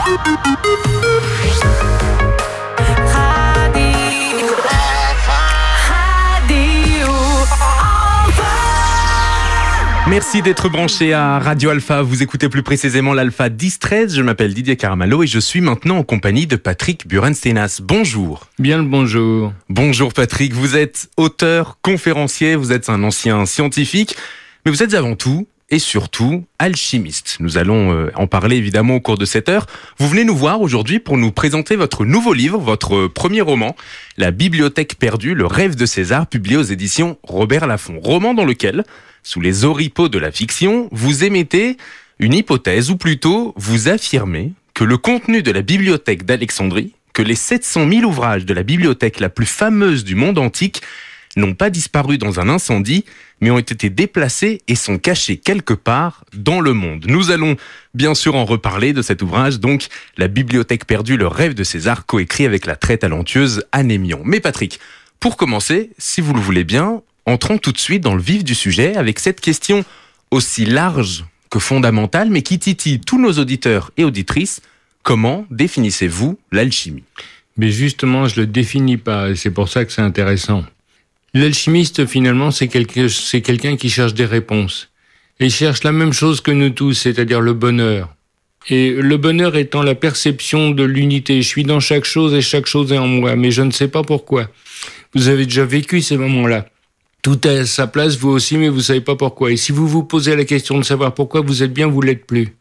Merci d'être branché à Radio Alpha. Vous écoutez plus précisément l'Alpha 10-13. Je m'appelle Didier Caramallo et je suis maintenant en compagnie de Patrick Burenstenas. Bonjour. Bien le bonjour. Bonjour Patrick, vous êtes auteur, conférencier, vous êtes un ancien scientifique, mais vous êtes avant tout et surtout alchimiste. Nous allons en parler évidemment au cours de cette heure. Vous venez nous voir aujourd'hui pour nous présenter votre nouveau livre, votre premier roman, La Bibliothèque perdue, le rêve de César, publié aux éditions Robert Laffont. Roman dans lequel, sous les oripeaux de la fiction, vous émettez une hypothèse, ou plutôt vous affirmez que le contenu de la bibliothèque d'Alexandrie, que les 700 000 ouvrages de la bibliothèque la plus fameuse du monde antique n'ont pas disparu dans un incendie, mais ont été déplacés et sont cachés quelque part dans le monde. Nous allons bien sûr en reparler de cet ouvrage, donc La Bibliothèque perdue, le rêve de César, coécrit avec la très talentueuse Anne Aimion. Mais Patrick, pour commencer, si vous le voulez bien, entrons tout de suite dans le vif du sujet avec cette question aussi large que fondamentale, mais qui titille tous nos auditeurs et auditrices. Comment définissez-vous l'alchimie ? Mais justement, je le définis pas, et c'est pour ça que c'est intéressant. L'alchimiste, finalement, c'est quelqu'un qui cherche des réponses. Et il cherche la même chose que nous tous, c'est-à-dire le bonheur. Et le bonheur étant la perception de l'unité. Je suis dans chaque chose et chaque chose est en moi, mais je ne sais pas pourquoi. Vous avez déjà vécu ces moments-là. Tout est à sa place, vous aussi, mais vous savez pas pourquoi. Et si vous vous posez la question de savoir pourquoi vous êtes bien, vous l'êtes plus.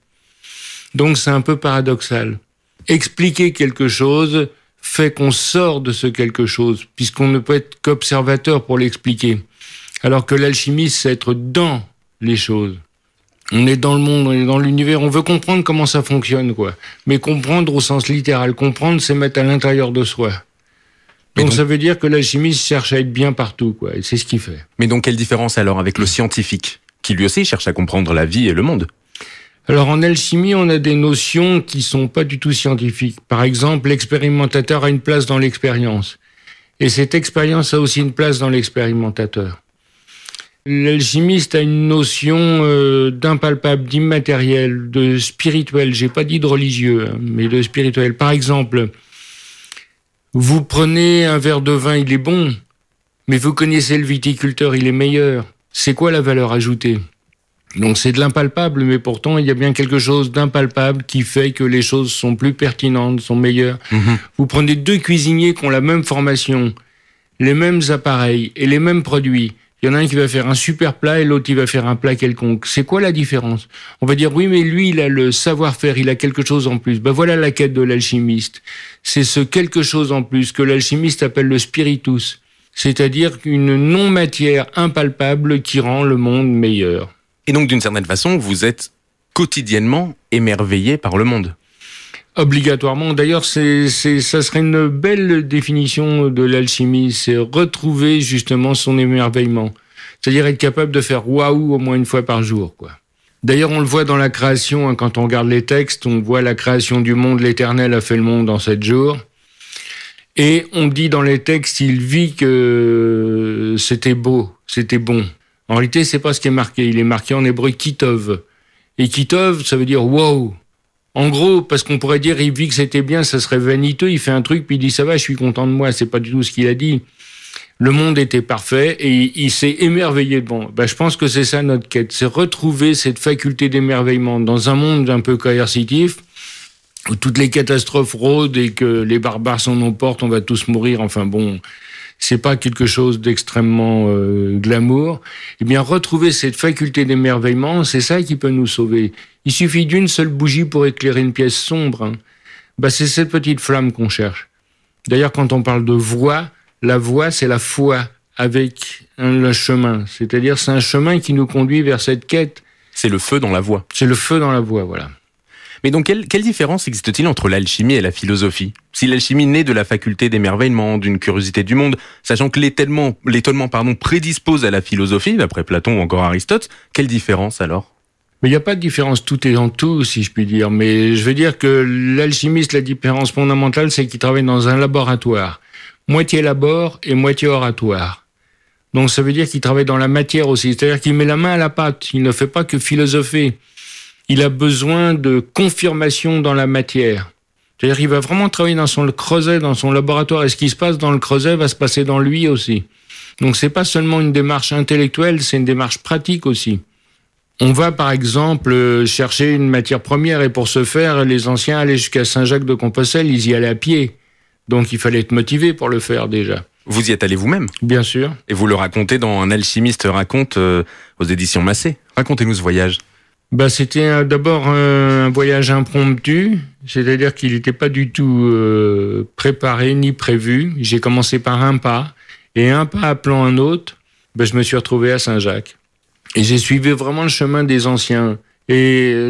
Donc c'est un peu paradoxal. Expliquer quelque chose fait qu'on sort de ce quelque chose, puisqu'on ne peut être qu'observateur pour l'expliquer. Alors que l'alchimie, c'est être dans les choses. On est dans le monde, on est dans l'univers, on veut comprendre comment ça fonctionne, quoi. Mais comprendre au sens littéral, comprendre, c'est mettre à l'intérieur de soi. Donc ça veut dire que l'alchimiste cherche à être bien partout, quoi, et c'est ce qu'il fait. Mais donc quelle différence alors avec le scientifique, qui lui aussi cherche à comprendre la vie et le monde ? Alors en alchimie, on a des notions qui sont pas du tout scientifiques. Par exemple, l'expérimentateur a une place dans l'expérience. Et cette expérience a aussi une place dans l'expérimentateur. L'alchimiste a une notion d'impalpable, d'immatériel, de spirituel. J'ai pas dit de religieux, mais de spirituel. Par exemple, vous prenez un verre de vin, il est bon, mais vous connaissez le viticulteur, il est meilleur. C'est quoi la valeur ajoutée ? Donc c'est de l'impalpable, mais pourtant il y a bien quelque chose d'impalpable qui fait que les choses sont plus pertinentes, sont meilleures. Vous prenez deux cuisiniers qui ont la même formation, les mêmes appareils et les mêmes produits. Il y en a un qui va faire un super plat et l'autre qui va faire un plat quelconque. C'est quoi la différence ? On va dire oui, mais lui il a le savoir-faire, il a quelque chose en plus. Ben voilà la quête de l'alchimiste. C'est ce quelque chose en plus que l'alchimiste appelle le spiritus, c'est-à-dire une non-matière impalpable qui rend le monde meilleur. Et donc, d'une certaine façon, vous êtes quotidiennement émerveillé par le monde. Obligatoirement. D'ailleurs, ça serait une belle définition de l'alchimie. C'est retrouver justement son émerveillement. C'est-à-dire être capable de faire waouh au moins une fois par jour, quoi. D'ailleurs, on le voit dans la création, hein, quand on regarde les textes, on voit la création du monde, l'Éternel a fait le monde en 7 jours. Et on dit dans les textes, il vit que c'était beau, c'était bon. En réalité, c'est pas ce qui est marqué. Il est marqué en hébreu kitov. Et kitov, ça veut dire wow. En gros, parce qu'on pourrait dire, il vit que c'était bien, ça serait vaniteux, il fait un truc, puis il dit, ça va, je suis content de moi. C'est pas du tout ce qu'il a dit. Le monde était parfait et il s'est émerveillé devant. Je pense que c'est ça notre quête. C'est retrouver cette faculté d'émerveillement dans un monde un peu coercitif, où toutes les catastrophes rôdent et que les barbares sont nos portes, on va tous mourir. Enfin bon, c'est pas quelque chose d'extrêmement glamour. Eh bien, retrouver cette faculté d'émerveillement, c'est ça qui peut nous sauver. Il suffit d'une seule bougie pour éclairer une pièce sombre. C'est cette petite flamme qu'on cherche. D'ailleurs, quand on parle de voie, la voie, c'est la foi avec le chemin. C'est-à-dire, c'est un chemin qui nous conduit vers cette quête. C'est le feu dans la voie. C'est le feu dans la voie, voilà. Mais donc, quelle différence existe-t-il entre l'alchimie et la philosophie ? Si l'alchimie naît de la faculté d'émerveillement, d'une curiosité du monde, sachant que l'étonnement prédispose à la philosophie, d'après Platon ou encore Aristote, quelle différence alors ? Mais il n'y a pas de différence, tout est en tout, si je puis dire. Mais je veux dire que l'alchimiste, la différence fondamentale, c'est qu'il travaille dans un laboratoire. Moitié labor et moitié oratoire. Donc ça veut dire qu'il travaille dans la matière aussi. C'est-à-dire qu'il met la main à la pâte. Il ne fait pas que philosopher. Il a besoin de confirmation dans la matière. C'est-à-dire qu'il va vraiment travailler dans son creuset, dans son laboratoire, et ce qui se passe dans le creuset va se passer dans lui aussi. Donc c'est pas seulement une démarche intellectuelle, c'est une démarche pratique aussi. On va par exemple chercher une matière première, et pour ce faire, les anciens allaient jusqu'à Saint-Jacques-de-Compostelle, ils y allaient à pied. Donc il fallait être motivé pour le faire déjà. Vous y êtes allé vous-même? Bien sûr. Et vous le racontez dans Un alchimiste raconte aux éditions Massé. Racontez-nous ce voyage. C'était d'abord un voyage impromptu, c'est-à-dire qu'il n'était pas du tout préparé ni prévu. J'ai commencé par un pas, et un pas appelant un autre, je me suis retrouvé à Saint-Jacques. Et j'ai suivi vraiment le chemin des anciens. Et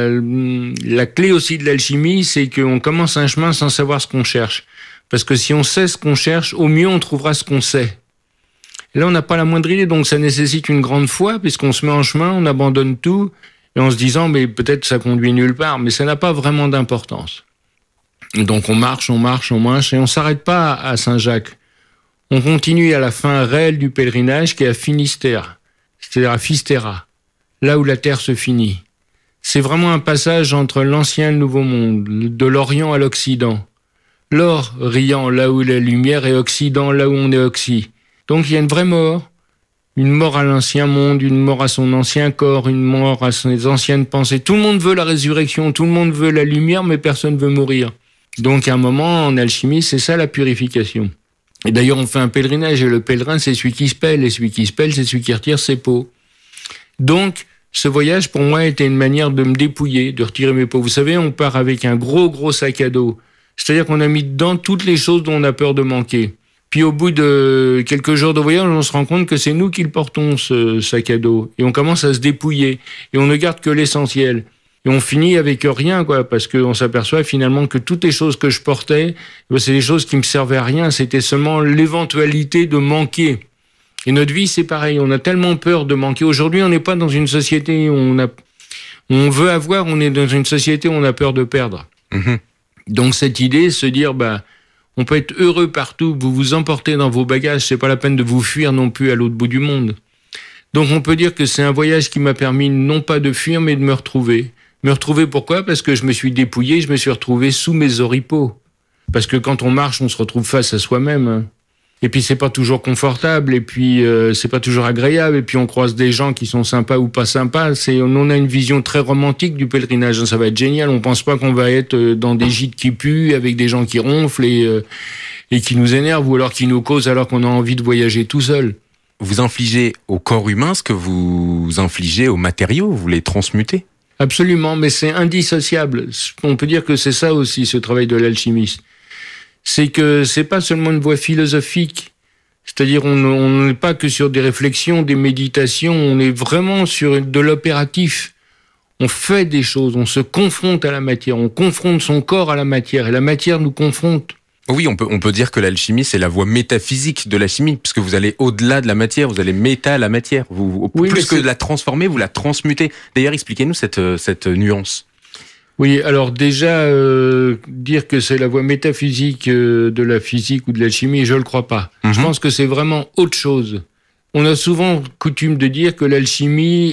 la clé aussi de l'alchimie, c'est qu'on commence un chemin sans savoir ce qu'on cherche. Parce que si on sait ce qu'on cherche, au mieux on trouvera ce qu'on sait. Et là, on n'a pas la moindre idée, donc ça nécessite une grande foi, puisqu'on se met en chemin, on abandonne tout, et en se disant, mais peut-être ça conduit nulle part, mais ça n'a pas vraiment d'importance. Donc on marche, et on s'arrête pas à Saint-Jacques. On continue à la fin réelle du pèlerinage, qui est à Finistère, c'est-à-dire à Fisterra, là où la terre se finit. C'est vraiment un passage entre l'ancien et le nouveau monde, de l'Orient à l'Occident. L'or riant là où la lumière, et Occident là où on est Occi. Donc il y a une vraie mort. Une mort à l'ancien monde, une mort à son ancien corps, une mort à ses anciennes pensées. Tout le monde veut la résurrection, tout le monde veut la lumière, mais personne ne veut mourir. Donc à un moment, en alchimie, c'est ça la purification. Et d'ailleurs, on fait un pèlerinage, et le pèlerin, c'est celui qui se pèle, et celui qui se pèle, c'est celui qui retire ses peaux. Donc, ce voyage, pour moi, était une manière de me dépouiller, de retirer mes peaux. Vous savez, on part avec un gros sac à dos. C'est-à-dire qu'on a mis dedans toutes les choses dont on a peur de manquer. Puis au bout de quelques jours de voyage, on se rend compte que c'est nous qui le portons, ce sac à dos. Et on commence à se dépouiller. Et on ne garde que l'essentiel. Et on finit avec rien, parce qu'on s'aperçoit finalement que toutes les choses que je portais, c'est des choses qui me servaient à rien. C'était seulement l'éventualité de manquer. Et notre vie, c'est pareil. On a tellement peur de manquer. Aujourd'hui, on n'est pas dans une société où on veut avoir, on est dans une société où on a peur de perdre. Mmh. Donc cette idée, se dire, on peut être heureux partout, vous vous emportez dans vos bagages, c'est pas la peine de vous fuir non plus à l'autre bout du monde. Donc on peut dire que c'est un voyage qui m'a permis non pas de fuir, mais de me retrouver. Me retrouver pourquoi ? Parce que je me suis dépouillé, je me suis retrouvé sous mes oripeaux. Parce que quand on marche, on se retrouve face à soi-même. Et puis c'est pas toujours confortable, et puis c'est pas toujours agréable, et puis on croise des gens qui sont sympas ou pas sympas. On a une vision très romantique du pèlerinage, ça va être génial. On pense pas qu'on va être dans des gîtes qui puent, avec des gens qui ronflent et qui nous énervent, ou alors qui nous causent alors qu'on a envie de voyager tout seul. Vous infligez au corps humain ce que vous infligez aux matériaux, vous les transmutez ? Absolument, mais c'est indissociable. On peut dire que c'est ça aussi, ce travail de l'alchimiste. C'est que c'est pas seulement une voie philosophique. C'est-à-dire, on n'est pas que sur des réflexions, des méditations, on est vraiment sur de l'opératif. On fait des choses, on se confronte à la matière, on confronte son corps à la matière, et la matière nous confronte. Oui, on peut dire que l'alchimie, c'est la voie métaphysique de la chimie, puisque vous allez au-delà de la matière, vous allez méta la matière. Plus que de la transformer, vous la transmutez. D'ailleurs, expliquez-nous cette nuance. Oui, alors déjà, dire que c'est la voie métaphysique de la physique ou de la chimie, je ne le crois pas. Mm-hmm. Je pense que c'est vraiment autre chose. On a souvent coutume de dire que l'alchimie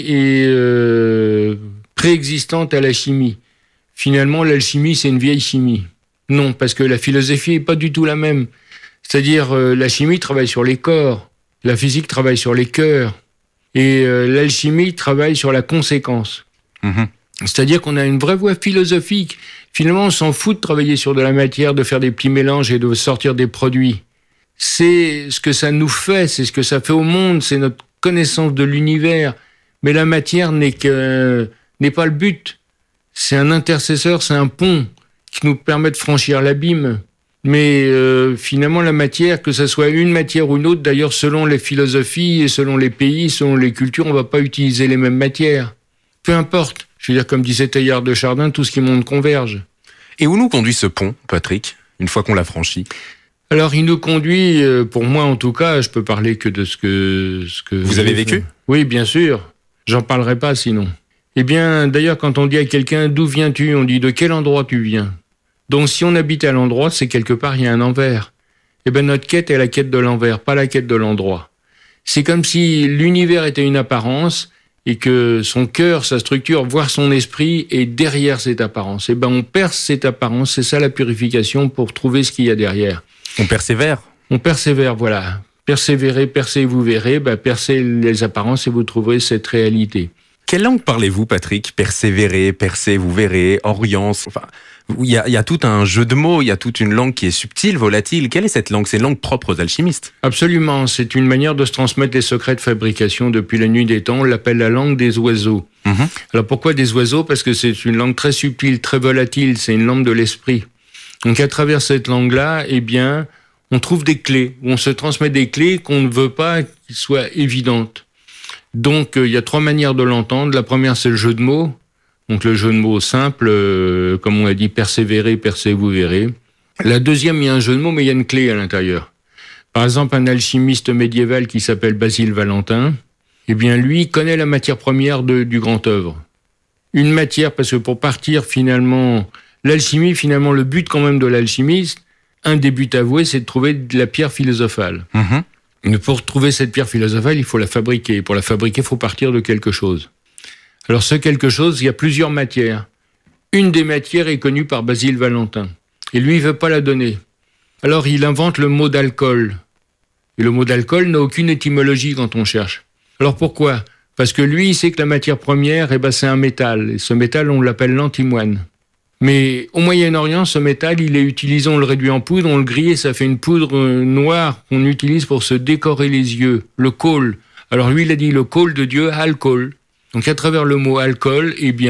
est préexistante à la chimie. Finalement, l'alchimie, c'est une vieille chimie. Non, parce que la philosophie n'est pas du tout la même. C'est-à-dire, la chimie travaille sur les corps, la physique travaille sur les cœurs, et l'alchimie travaille sur la conséquence. Mm-hmm. C'est-à-dire qu'on a une vraie voie philosophique. Finalement, on s'en fout de travailler sur de la matière, de faire des petits mélanges et de sortir des produits. C'est ce que ça nous fait, c'est ce que ça fait au monde, c'est notre connaissance de l'univers. Mais la matière n'est pas le but. C'est un intercesseur, c'est un pont qui nous permet de franchir l'abîme. Mais finalement, la matière, que ce soit une matière ou une autre, d'ailleurs, selon les philosophies et selon les pays, selon les cultures, on ne va pas utiliser les mêmes matières. Peu importe. Je veux dire, comme disait Teilhard de Chardin, tout ce qui monte converge. Et où nous conduit ce pont, Patrick, une fois qu'on l'a franchi ? Alors, il nous conduit, pour moi en tout cas, je peux parler que de ce que vous avez vécu ? Oui, bien sûr. J'en parlerai pas sinon. Eh bien, d'ailleurs, quand on dit à quelqu'un « D'où viens-tu ?», on dit « De quel endroit tu viens ?» Donc, si on habite à l'endroit, c'est quelque part, il y a un envers. Eh bien, notre quête est la quête de l'envers, pas la quête de l'endroit. C'est comme si l'univers était une apparence, et que son cœur, sa structure, voire son esprit est derrière cette apparence. Et on perce cette apparence, c'est ça la purification pour trouver ce qu'il y a derrière. On persévère. On persévère, voilà. Persévérez, percez, vous verrez, percez les apparences et vous trouverez cette réalité. Quelle langue parlez-vous, Patrick? Persévérer, percez, vous verrez, orience. Enfin, il y a tout un jeu de mots, il y a toute une langue qui est subtile, volatile. Quelle est cette langue? C'est une langue propre aux alchimistes. Absolument, c'est une manière de se transmettre les secrets de fabrication depuis la nuit des temps. On l'appelle la langue des oiseaux. Alors pourquoi des oiseaux? Parce que c'est une langue très subtile, très volatile, c'est une langue de l'esprit. Donc à travers cette langue-là, on trouve des clés, on se transmet des clés qu'on ne veut pas qu'ils soient évidentes. Donc, il y a 3 manières de l'entendre. La première, c'est le jeu de mots. Donc, le jeu de mots simple, comme on a dit, persévérer, percez, vous verrez. La deuxième, il y a un jeu de mots, mais il y a une clé à l'intérieur. Par exemple, un alchimiste médiéval qui s'appelle Basile Valentin, lui connaît la matière première du grand œuvre. Une matière, parce que pour partir, finalement, l'alchimie, le but quand même de l'alchimiste, un des buts avoués, c'est de trouver de la pierre philosophale. Mais pour trouver cette pierre philosophale, il faut la fabriquer. Pour la fabriquer, il faut partir de quelque chose. Alors ce quelque chose, il y a plusieurs matières. Une des matières est connue par Basile Valentin. Et lui, il ne veut pas la donner. Alors il invente le mot d'alcool. Et le mot d'alcool n'a aucune étymologie quand on cherche. Alors pourquoi? Parce que lui, il sait que la matière première, c'est un métal. Et ce métal, on l'appelle l'antimoine. Mais au Moyen-Orient, ce métal, il est utilisé, on le réduit en poudre, on le grille et ça fait une poudre noire qu'on utilise pour se décorer les yeux, le khol. Alors lui, il a dit le khol de Dieu, alcool. Donc à travers le mot alcool,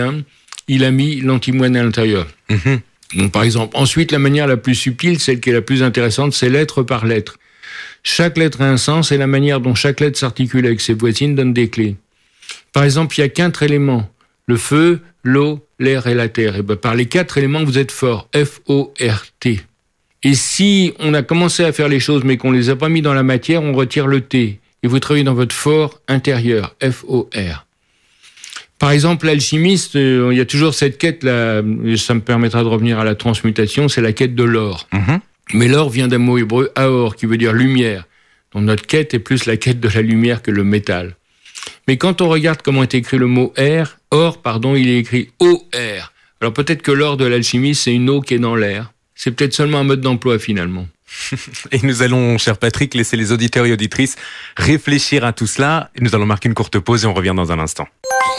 il a mis l'antimoine à l'intérieur. Donc par exemple, ensuite, la manière la plus subtile, celle qui est la plus intéressante, c'est lettre par lettre. Chaque lettre a un sens et la manière dont chaque lettre s'articule avec ses voisines donne des clés. Par exemple, il n'y a qu'4 éléments. Le feu, l'eau, l'air et la terre. Et par les 4 éléments, vous êtes fort. F-O-R-T. Et si on a commencé à faire les choses, mais qu'on les a pas mis dans la matière, on retire le T. Et vous travaillez dans votre fort intérieur. F-O-R. Par exemple, l'alchimiste, il y a toujours cette quête-là. Ça me permettra de revenir à la transmutation. C'est la quête de l'or. Mais l'or vient d'un mot hébreu, aor, qui veut dire lumière. Donc notre quête est plus la quête de la lumière que le métal. Mais quand on regarde comment est écrit le mot or, il est écrit O-R. Alors peut-être que l'or de l'alchimie, c'est une eau qui est dans l'air. C'est peut-être seulement un mode d'emploi finalement. Et nous allons, cher Patrick, laisser les auditeurs et auditrices réfléchir à tout cela. Et nous allons marquer une courte pause et on revient dans un instant.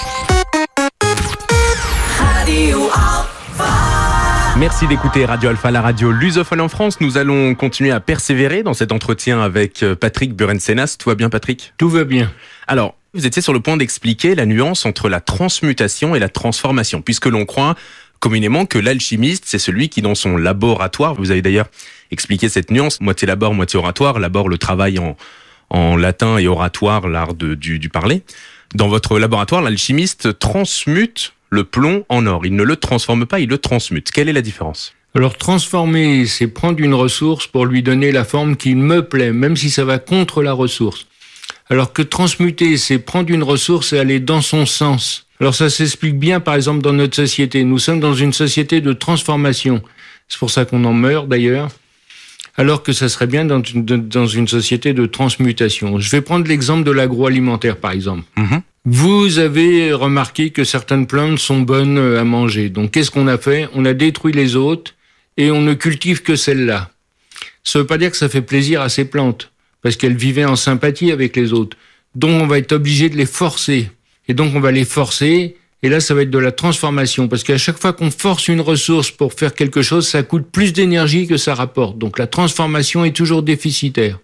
Merci d'écouter Radio Alpha, la radio lusophone en France. Nous allons continuer à persévérer dans cet entretien avec Patrick Burensenas. Tout va bien, Patrick? Tout va bien. Alors, vous étiez sur le point d'expliquer la nuance entre la transmutation et la transformation, puisque l'on croit communément que l'alchimiste, c'est celui qui, dans son laboratoire, vous avez d'ailleurs expliqué cette nuance, moitié labor, moitié oratoire, labor, le travail en latin, et oratoire, l'art du parler. Dans votre laboratoire, l'alchimiste transmute le plomb en or. Il ne le transforme pas, il le transmute. Quelle est la différence? Alors, transformer, c'est prendre une ressource pour lui donner la forme qui me plaît, même si ça va contre la ressource. Alors que transmuter, c'est prendre une ressource et aller dans son sens. Alors ça s'explique bien, par exemple, dans notre société. Nous sommes dans une société de transformation. C'est pour ça qu'on en meurt, d'ailleurs. Alors que ça serait bien dans une société de transmutation. Je vais prendre l'exemple de l'agroalimentaire, par exemple. Vous avez remarqué que certaines plantes sont bonnes à manger. Donc, qu'est-ce qu'on a fait? On a détruit les autres et on ne cultive que celles-là. Ça ne veut pas dire que ça fait plaisir à ces plantes, parce qu'elles vivaient en sympathie avec les autres. Donc, on va être obligé de les forcer. Et donc, on va les forcer, et là, ça va être de la transformation. Parce qu'à chaque fois qu'on force une ressource pour faire quelque chose, ça coûte plus d'énergie que ça rapporte. Donc, la transformation est toujours déficitaire.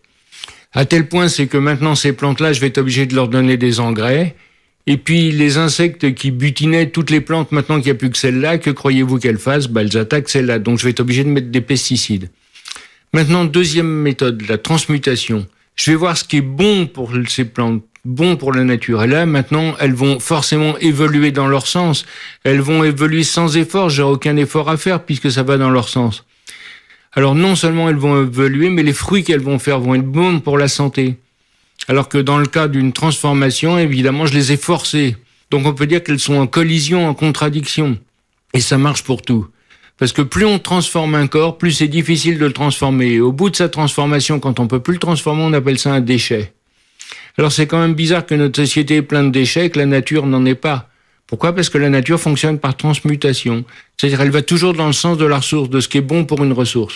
À tel point, c'est que maintenant, ces plantes-là, je vais être obligé de leur donner des engrais. Et puis, les insectes qui butinaient toutes les plantes, maintenant qu'il n'y a plus que celles-là, que croyez-vous qu'elles fassent? Elles attaquent celles-là. Donc, je vais être obligé de mettre des pesticides. Maintenant, deuxième méthode, la transmutation. Je vais voir ce qui est bon pour ces plantes, bon pour la nature. Et là, maintenant, elles vont forcément évoluer dans leur sens. Elles vont évoluer sans effort. J'aurai aucun effort à faire puisque ça va dans leur sens. Alors, non seulement elles vont évoluer, mais les fruits qu'elles vont faire vont être bons pour la santé. Alors que dans le cas d'une transformation, évidemment, je les ai forcées. Donc on peut dire qu'elles sont en collision, en contradiction. Et ça marche pour tout. Parce que plus on transforme un corps, plus c'est difficile de le transformer. Et au bout de sa transformation, quand on peut plus le transformer, on appelle ça un déchet. Alors c'est quand même bizarre que notre société est pleine de déchets, que la nature n'en ait pas. Pourquoi ? Parce que la nature fonctionne par transmutation. C'est-à-dire elle va toujours dans le sens de la ressource, de ce qui est bon pour une ressource.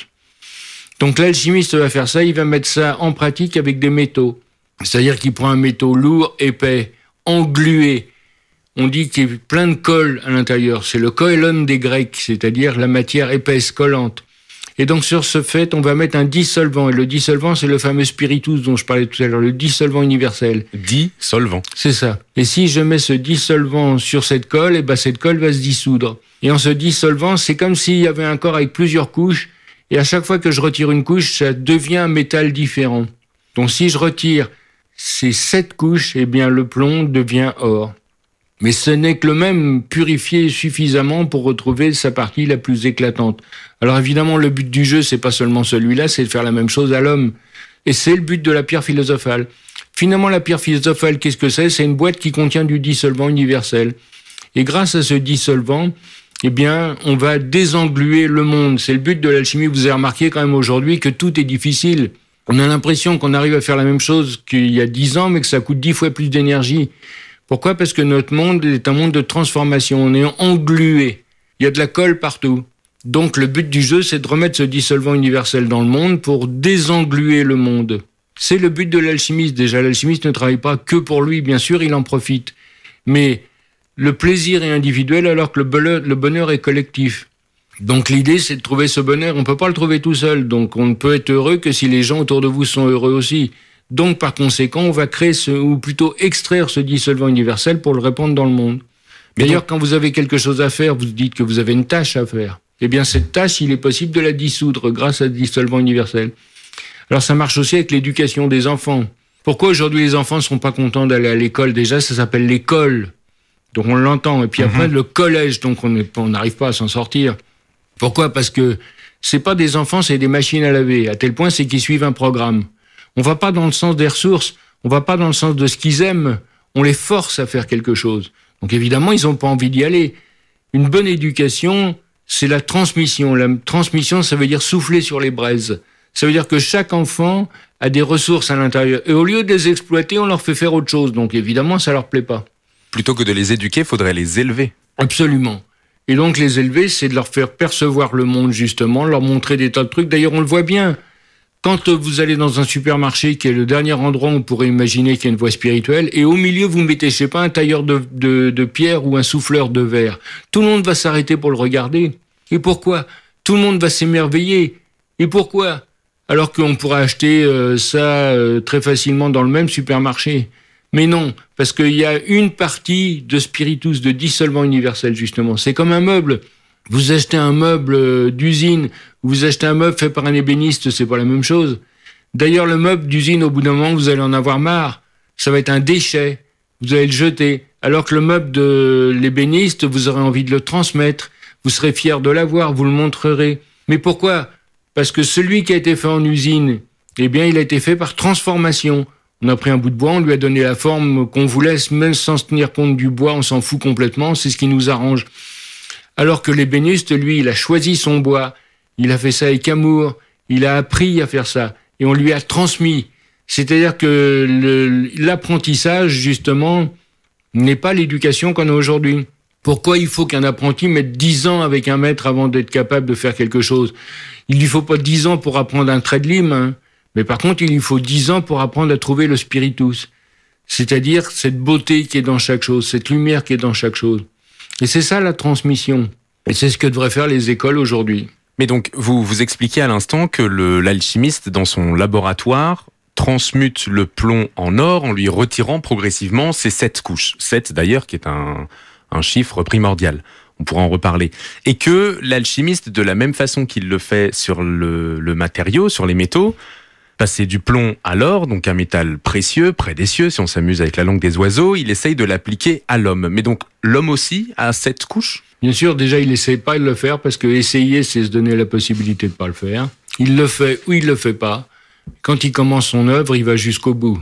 Donc l'alchimiste va faire ça, il va mettre ça en pratique avec des métaux. C'est-à-dire qu'il prend un métaux lourd, épais, englué. On dit qu'il y a plein de colle à l'intérieur. C'est le koelon des Grecs, c'est-à-dire la matière épaisse, collante. Et donc sur ce fait, on va mettre un dissolvant. Et le dissolvant, c'est le fameux spiritus dont je parlais tout à l'heure, le dissolvant universel. Dissolvant. C'est ça. Et si je mets ce dissolvant sur cette colle, et ben cette colle va se dissoudre. Et en se dissolvant, c'est comme s'il y avait un corps avec plusieurs couches. Et à chaque fois que je retire une couche, ça devient un métal différent. Donc si je retire ces 7 couches, eh bien le plomb devient or. Mais ce n'est que le même purifié suffisamment pour retrouver sa partie la plus éclatante. Alors évidemment, le but du jeu, c'est pas seulement celui-là, c'est de faire la même chose à l'homme. Et c'est le but de la pierre philosophale. Finalement, la pierre philosophale, qu'est-ce que c'est ? C'est une boîte qui contient du dissolvant universel. Et grâce à ce dissolvant, eh bien, on va désengluer le monde. C'est le but de l'alchimie. Vous avez remarqué quand même aujourd'hui que tout est difficile. On a l'impression qu'on arrive à faire la même chose qu'il y a 10 ans, mais que ça coûte 10 fois plus d'énergie. Pourquoi ? Parce que notre monde est un monde de transformation. On est englué. Il y a de la colle partout. Donc le but du jeu, c'est de remettre ce dissolvant universel dans le monde pour désengluer le monde. C'est le but de l'alchimiste. Déjà, l'alchimiste ne travaille pas que pour lui. Bien sûr, il en profite. Mais le plaisir est individuel alors que le bonheur est collectif. Donc l'idée, c'est de trouver ce bonheur. On ne peut pas le trouver tout seul. Donc on ne peut être heureux que si les gens autour de vous sont heureux aussi. Donc, par conséquent, on va créer ou plutôt extraire ce dissolvant universel pour le répandre dans le monde. D'ailleurs, quand vous avez quelque chose à faire, vous dites que vous avez une tâche à faire. Eh bien, cette tâche, il est possible de la dissoudre grâce à ce dissolvant universel. Alors, ça marche aussi avec l'éducation des enfants. Pourquoi aujourd'hui les enfants ne sont pas contents d'aller à l'école ? Déjà, ça s'appelle l'école. Donc, on l'entend. Et puis après, le collège. Donc, on n'arrive pas à s'en sortir. Pourquoi ? Parce que c'est pas des enfants, c'est des machines à laver. À tel point, c'est qu'ils suivent un programme. On va pas dans le sens des ressources, on va pas dans le sens de ce qu'ils aiment, on les force à faire quelque chose. Donc évidemment, ils ont pas envie d'y aller. Une bonne éducation, c'est la transmission. La transmission, ça veut dire souffler sur les braises. Ça veut dire que chaque enfant a des ressources à l'intérieur. Et au lieu de les exploiter, on leur fait faire autre chose. Donc évidemment, ça leur plaît pas. Plutôt que de les éduquer, il faudrait les élever. Absolument. Et donc les élever, c'est de leur faire percevoir le monde justement, leur montrer des tas de trucs. D'ailleurs, on le voit bien. Quand vous allez dans un supermarché qui est le dernier endroit où on pourrait imaginer qu'il y a une voie spirituelle, et au milieu, vous mettez, je sais pas, un tailleur de pierre ou un souffleur de verre. Tout le monde va s'arrêter pour le regarder. Et pourquoi ? Tout le monde va s'émerveiller. Et pourquoi ? Alors qu'on pourrait acheter ça très facilement dans le même supermarché. Mais non, parce qu'il y a une partie de spiritus, de dissolvant universel, justement. C'est comme un meuble. Vous achetez un meuble d'usine, vous achetez un meuble fait par un ébéniste, c'est pas la même chose. D'ailleurs, le meuble d'usine, au bout d'un moment, vous allez en avoir marre. Ça va être un déchet. Vous allez le jeter. Alors que le meuble de l'ébéniste, vous aurez envie de le transmettre. Vous serez fier de l'avoir, vous le montrerez. Mais pourquoi ? Parce que celui qui a été fait en usine, eh bien, il a été fait par transformation. On a pris un bout de bois, on lui a donné la forme qu'on voulait, même sans se tenir compte du bois, on s'en fout complètement, c'est ce qui nous arrange. Alors que l'ébéniste, lui, il a choisi son bois, il a fait ça avec amour, il a appris à faire ça, et on lui a transmis. C'est-à-dire que l'apprentissage, justement, n'est pas l'éducation qu'on a aujourd'hui. Pourquoi il faut qu'un apprenti mette 10 ans avec un maître avant d'être capable de faire quelque chose ? Il lui faut pas 10 ans pour apprendre un trait de lime, hein. Mais par contre, il lui faut 10 ans pour apprendre à trouver le spiritus. C'est-à-dire cette beauté qui est dans chaque chose, cette lumière qui est dans chaque chose. Et c'est ça la transmission. Et c'est ce que devraient faire les écoles aujourd'hui. Mais donc, vous expliquez à l'instant que l'alchimiste, dans son laboratoire, transmute le plomb en or en lui retirant progressivement ses 7 couches. 7 d'ailleurs, qui est un chiffre primordial. On pourra en reparler. Et que l'alchimiste, de la même façon qu'il le fait sur le matériau, sur les métaux, passer du plomb à l'or, donc un métal précieux, précieux, si on s'amuse avec la langue des oiseaux, il essaye de l'appliquer à l'homme. Mais donc, l'homme aussi a 7 couches ? Bien sûr, déjà, il n'essaie pas de le faire parce que essayer, c'est se donner la possibilité de ne pas le faire. Il le fait ou il ne le fait pas. Quand il commence son œuvre, il va jusqu'au bout.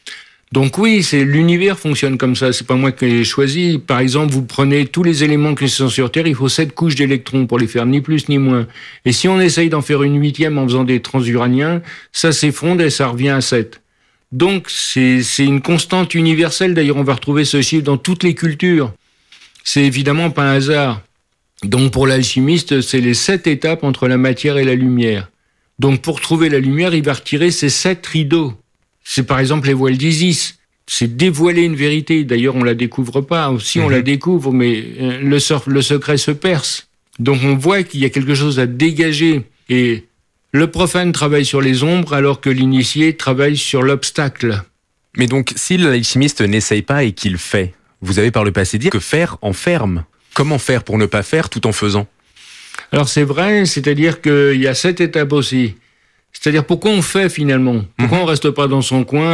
Donc oui, l'univers fonctionne comme ça. C'est pas moi qui l'ai choisi. Par exemple, vous prenez tous les éléments qui sont sur Terre, il faut 7 couches d'électrons pour les faire, ni plus ni moins. Et si on essaye d'en faire une 8e en faisant des transuraniens, ça s'effondre et ça revient à 7. Donc, c'est une constante universelle. D'ailleurs, on va retrouver ce chiffre dans toutes les cultures. C'est évidemment pas un hasard. Donc, pour l'alchimiste, c'est les 7 étapes entre la matière et la lumière. Donc, pour trouver la lumière, il va retirer ces 7 rideaux. C'est par exemple les voiles d'Isis. C'est dévoiler une vérité. D'ailleurs, on la découvre pas. Aussi, on la découvre, mais le secret se perce. Donc, on voit qu'il y a quelque chose à dégager. Et le profane travaille sur les ombres, alors que l'initié travaille sur l'obstacle. Mais donc, si l'alchimiste n'essaye pas et qu'il fait, vous avez par le passé dit que faire enferme. Comment faire pour ne pas faire tout en faisant ? Alors, c'est vrai, c'est-à-dire qu'il y a 7 étapes aussi. C'est-à-dire, pourquoi on fait finalement ? Pourquoi on reste pas dans son coin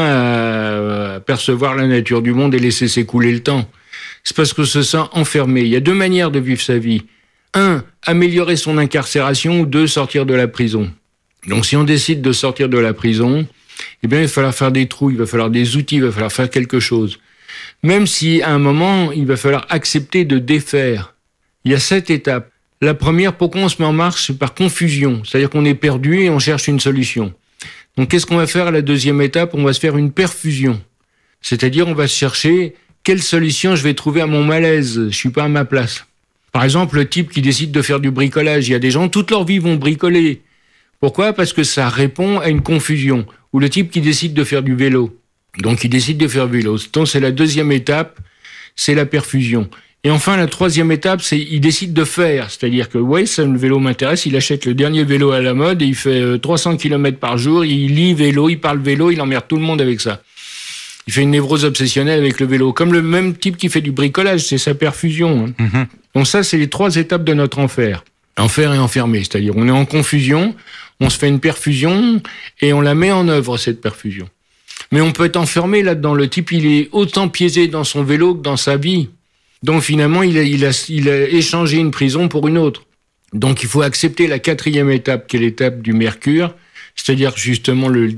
à percevoir la nature du monde et laisser s'écouler le temps ? C'est parce que se sent enfermé. Il y a 2 manières de vivre sa vie. 1, améliorer son incarcération, ou 2, sortir de la prison. Donc, si on décide de sortir de la prison, eh bien, il va falloir faire des trous, il va falloir des outils, il va falloir faire quelque chose. Même si, à un moment, il va falloir accepter de défaire. Il y a 7 étapes. La première, pourquoi on se met en marche ? C'est par confusion. C'est-à-dire qu'on est perdu et on cherche une solution. Donc, qu'est-ce qu'on va faire à la 2e étape ? On va se faire une perfusion. C'est-à-dire, on va chercher quelle solution je vais trouver à mon malaise. Je suis pas à ma place. Par exemple, le type qui décide de faire du bricolage. Il y a des gens, toute leur vie, vont bricoler. Pourquoi ? Parce que ça répond à une confusion. Ou le type qui décide de faire du vélo. Donc, il décide de faire du vélo. Donc, c'est la 2e étape, c'est la perfusion. Et enfin, la 3e étape, c'est il décide de faire. C'est-à-dire que, ouais, ça, le vélo m'intéresse, il achète le dernier vélo à la mode et il fait 300 km par jour, il lit vélo, il parle vélo, il emmerde tout le monde avec ça. Il fait une névrose obsessionnelle avec le vélo. Comme le même type qui fait du bricolage, c'est sa perfusion. Hein. Donc ça, c'est les 3 étapes de notre enfer. Enfer et enfermé. C'est-à-dire, on est en confusion, on se fait une perfusion et on la met en œuvre, cette perfusion. Mais on peut être enfermé là-dedans. Le type, il est autant piégé dans son vélo que dans sa vie. Donc finalement, il a échangé une prison pour une autre. Donc il faut accepter la 4e étape, qui est l'étape du mercure, c'est-à-dire justement le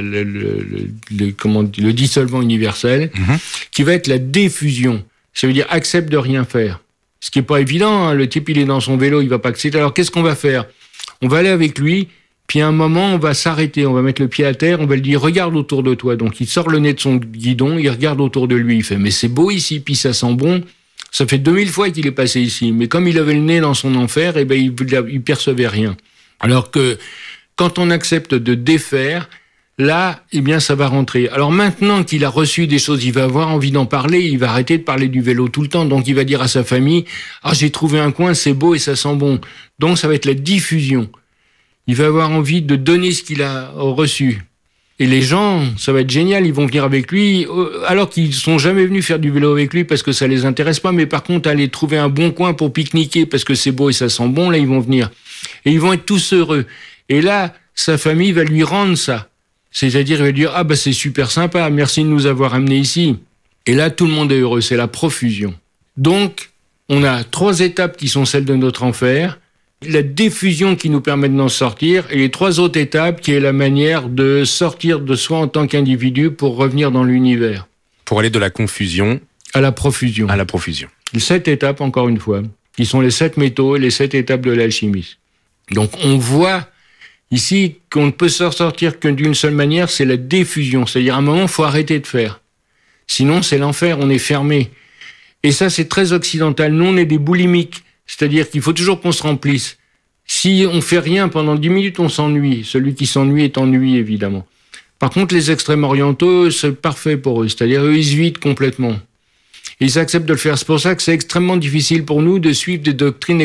dissolvant universel, qui va être la diffusion. Ça veut dire accepte de rien faire. Ce qui est pas évident, hein. Le type, il est dans son vélo, il va pas accepter. Alors qu'est-ce qu'on va faire ? On va aller avec lui, puis à un moment, on va s'arrêter, on va mettre le pied à terre, on va lui dire, regarde autour de toi. Donc il sort le nez de son guidon, il regarde autour de lui, il fait, mais c'est beau ici, puis ça sent bon. Ça fait 2000 fois qu'il est passé ici. Mais comme il avait le nez dans son enfer, eh ben, il percevait rien. Alors que, quand on accepte de défaire, là, eh bien, ça va rentrer. Alors maintenant qu'il a reçu des choses, il va avoir envie d'en parler, il va arrêter de parler du vélo tout le temps. Donc il va dire à sa famille, ah, j'ai trouvé un coin, c'est beau et ça sent bon. Donc ça va être la diffusion. Il va avoir envie de donner ce qu'il a reçu. Et les gens, ça va être génial, ils vont venir avec lui, alors qu'ils sont jamais venus faire du vélo avec lui parce que ça les intéresse pas, mais par contre, aller trouver un bon coin pour pique-niquer parce que c'est beau et ça sent bon, là, ils vont venir. Et ils vont être tous heureux. Et là, sa famille va lui rendre ça. C'est-à-dire, il va dire, ah, bah, c'est super sympa, merci de nous avoir amenés ici. Et là, tout le monde est heureux, c'est la profusion. Donc, on a 3 étapes qui sont celles de notre enfer, la diffusion qui nous permet de n'en sortir, et les 3 autres étapes qui est la manière de sortir de soi en tant qu'individu pour revenir dans l'univers. Pour aller de la confusion à la profusion. À la profusion. Les 7 étapes, encore une fois, qui sont les 7 métaux et les 7 étapes de l'alchimie. Donc on voit ici qu'on ne peut s'en sortir que d'une seule manière, c'est la diffusion. C'est-à-dire à un moment, il faut arrêter de faire. Sinon, c'est l'enfer, on est fermé. Et ça, c'est très occidental. Nous, on est des boulimiques. C'est-à-dire qu'il faut toujours qu'on se remplisse. Si on fait rien pendant 10 minutes, on s'ennuie. Celui qui s'ennuie est ennuyé, évidemment. Par contre, les extrêmes orientaux, c'est parfait pour eux. C'est-à-dire, eux, ils se vident complètement. Ils acceptent de le faire. C'est pour ça que c'est extrêmement difficile pour nous de suivre des doctrines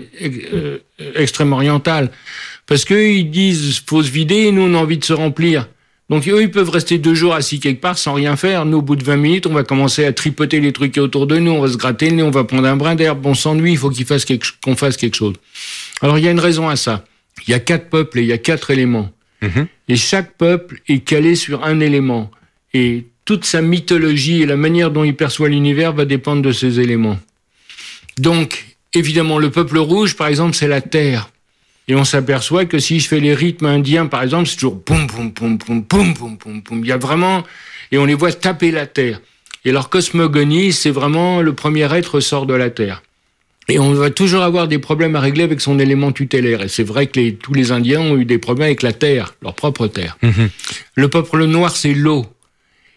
extrêmes orientales. Parce qu'eux, ils disent, faut se vider, et nous, on a envie de se remplir. Donc, eux, ils peuvent rester 2 jours assis quelque part sans rien faire. Nous, au bout de 20 minutes, on va commencer à tripoter les trucs autour de nous, on va se gratter le nez, on va prendre un brin d'herbe, on s'ennuie, il faut qu'on fasse quelque chose. Alors, il y a une raison à ça. Il y a 4 peuples et il y a 4 éléments. Et chaque peuple est calé sur un élément. Et toute sa mythologie et la manière dont il perçoit l'univers va dépendre de ces éléments. Donc, évidemment, le peuple rouge, par exemple, c'est la terre. Et on s'aperçoit que si je fais les rythmes indiens, par exemple, c'est toujours poum, poum, poum, poum, poum, poum, poum, poum. Il y a vraiment, et on les voit taper la terre. Et leur cosmogonie, c'est vraiment le premier être sort de la terre. Et on va toujours avoir des problèmes à régler avec son élément tutélaire. Et c'est vrai que tous les Indiens ont eu des problèmes avec la terre, leur propre terre. Le peuple noir, c'est l'eau.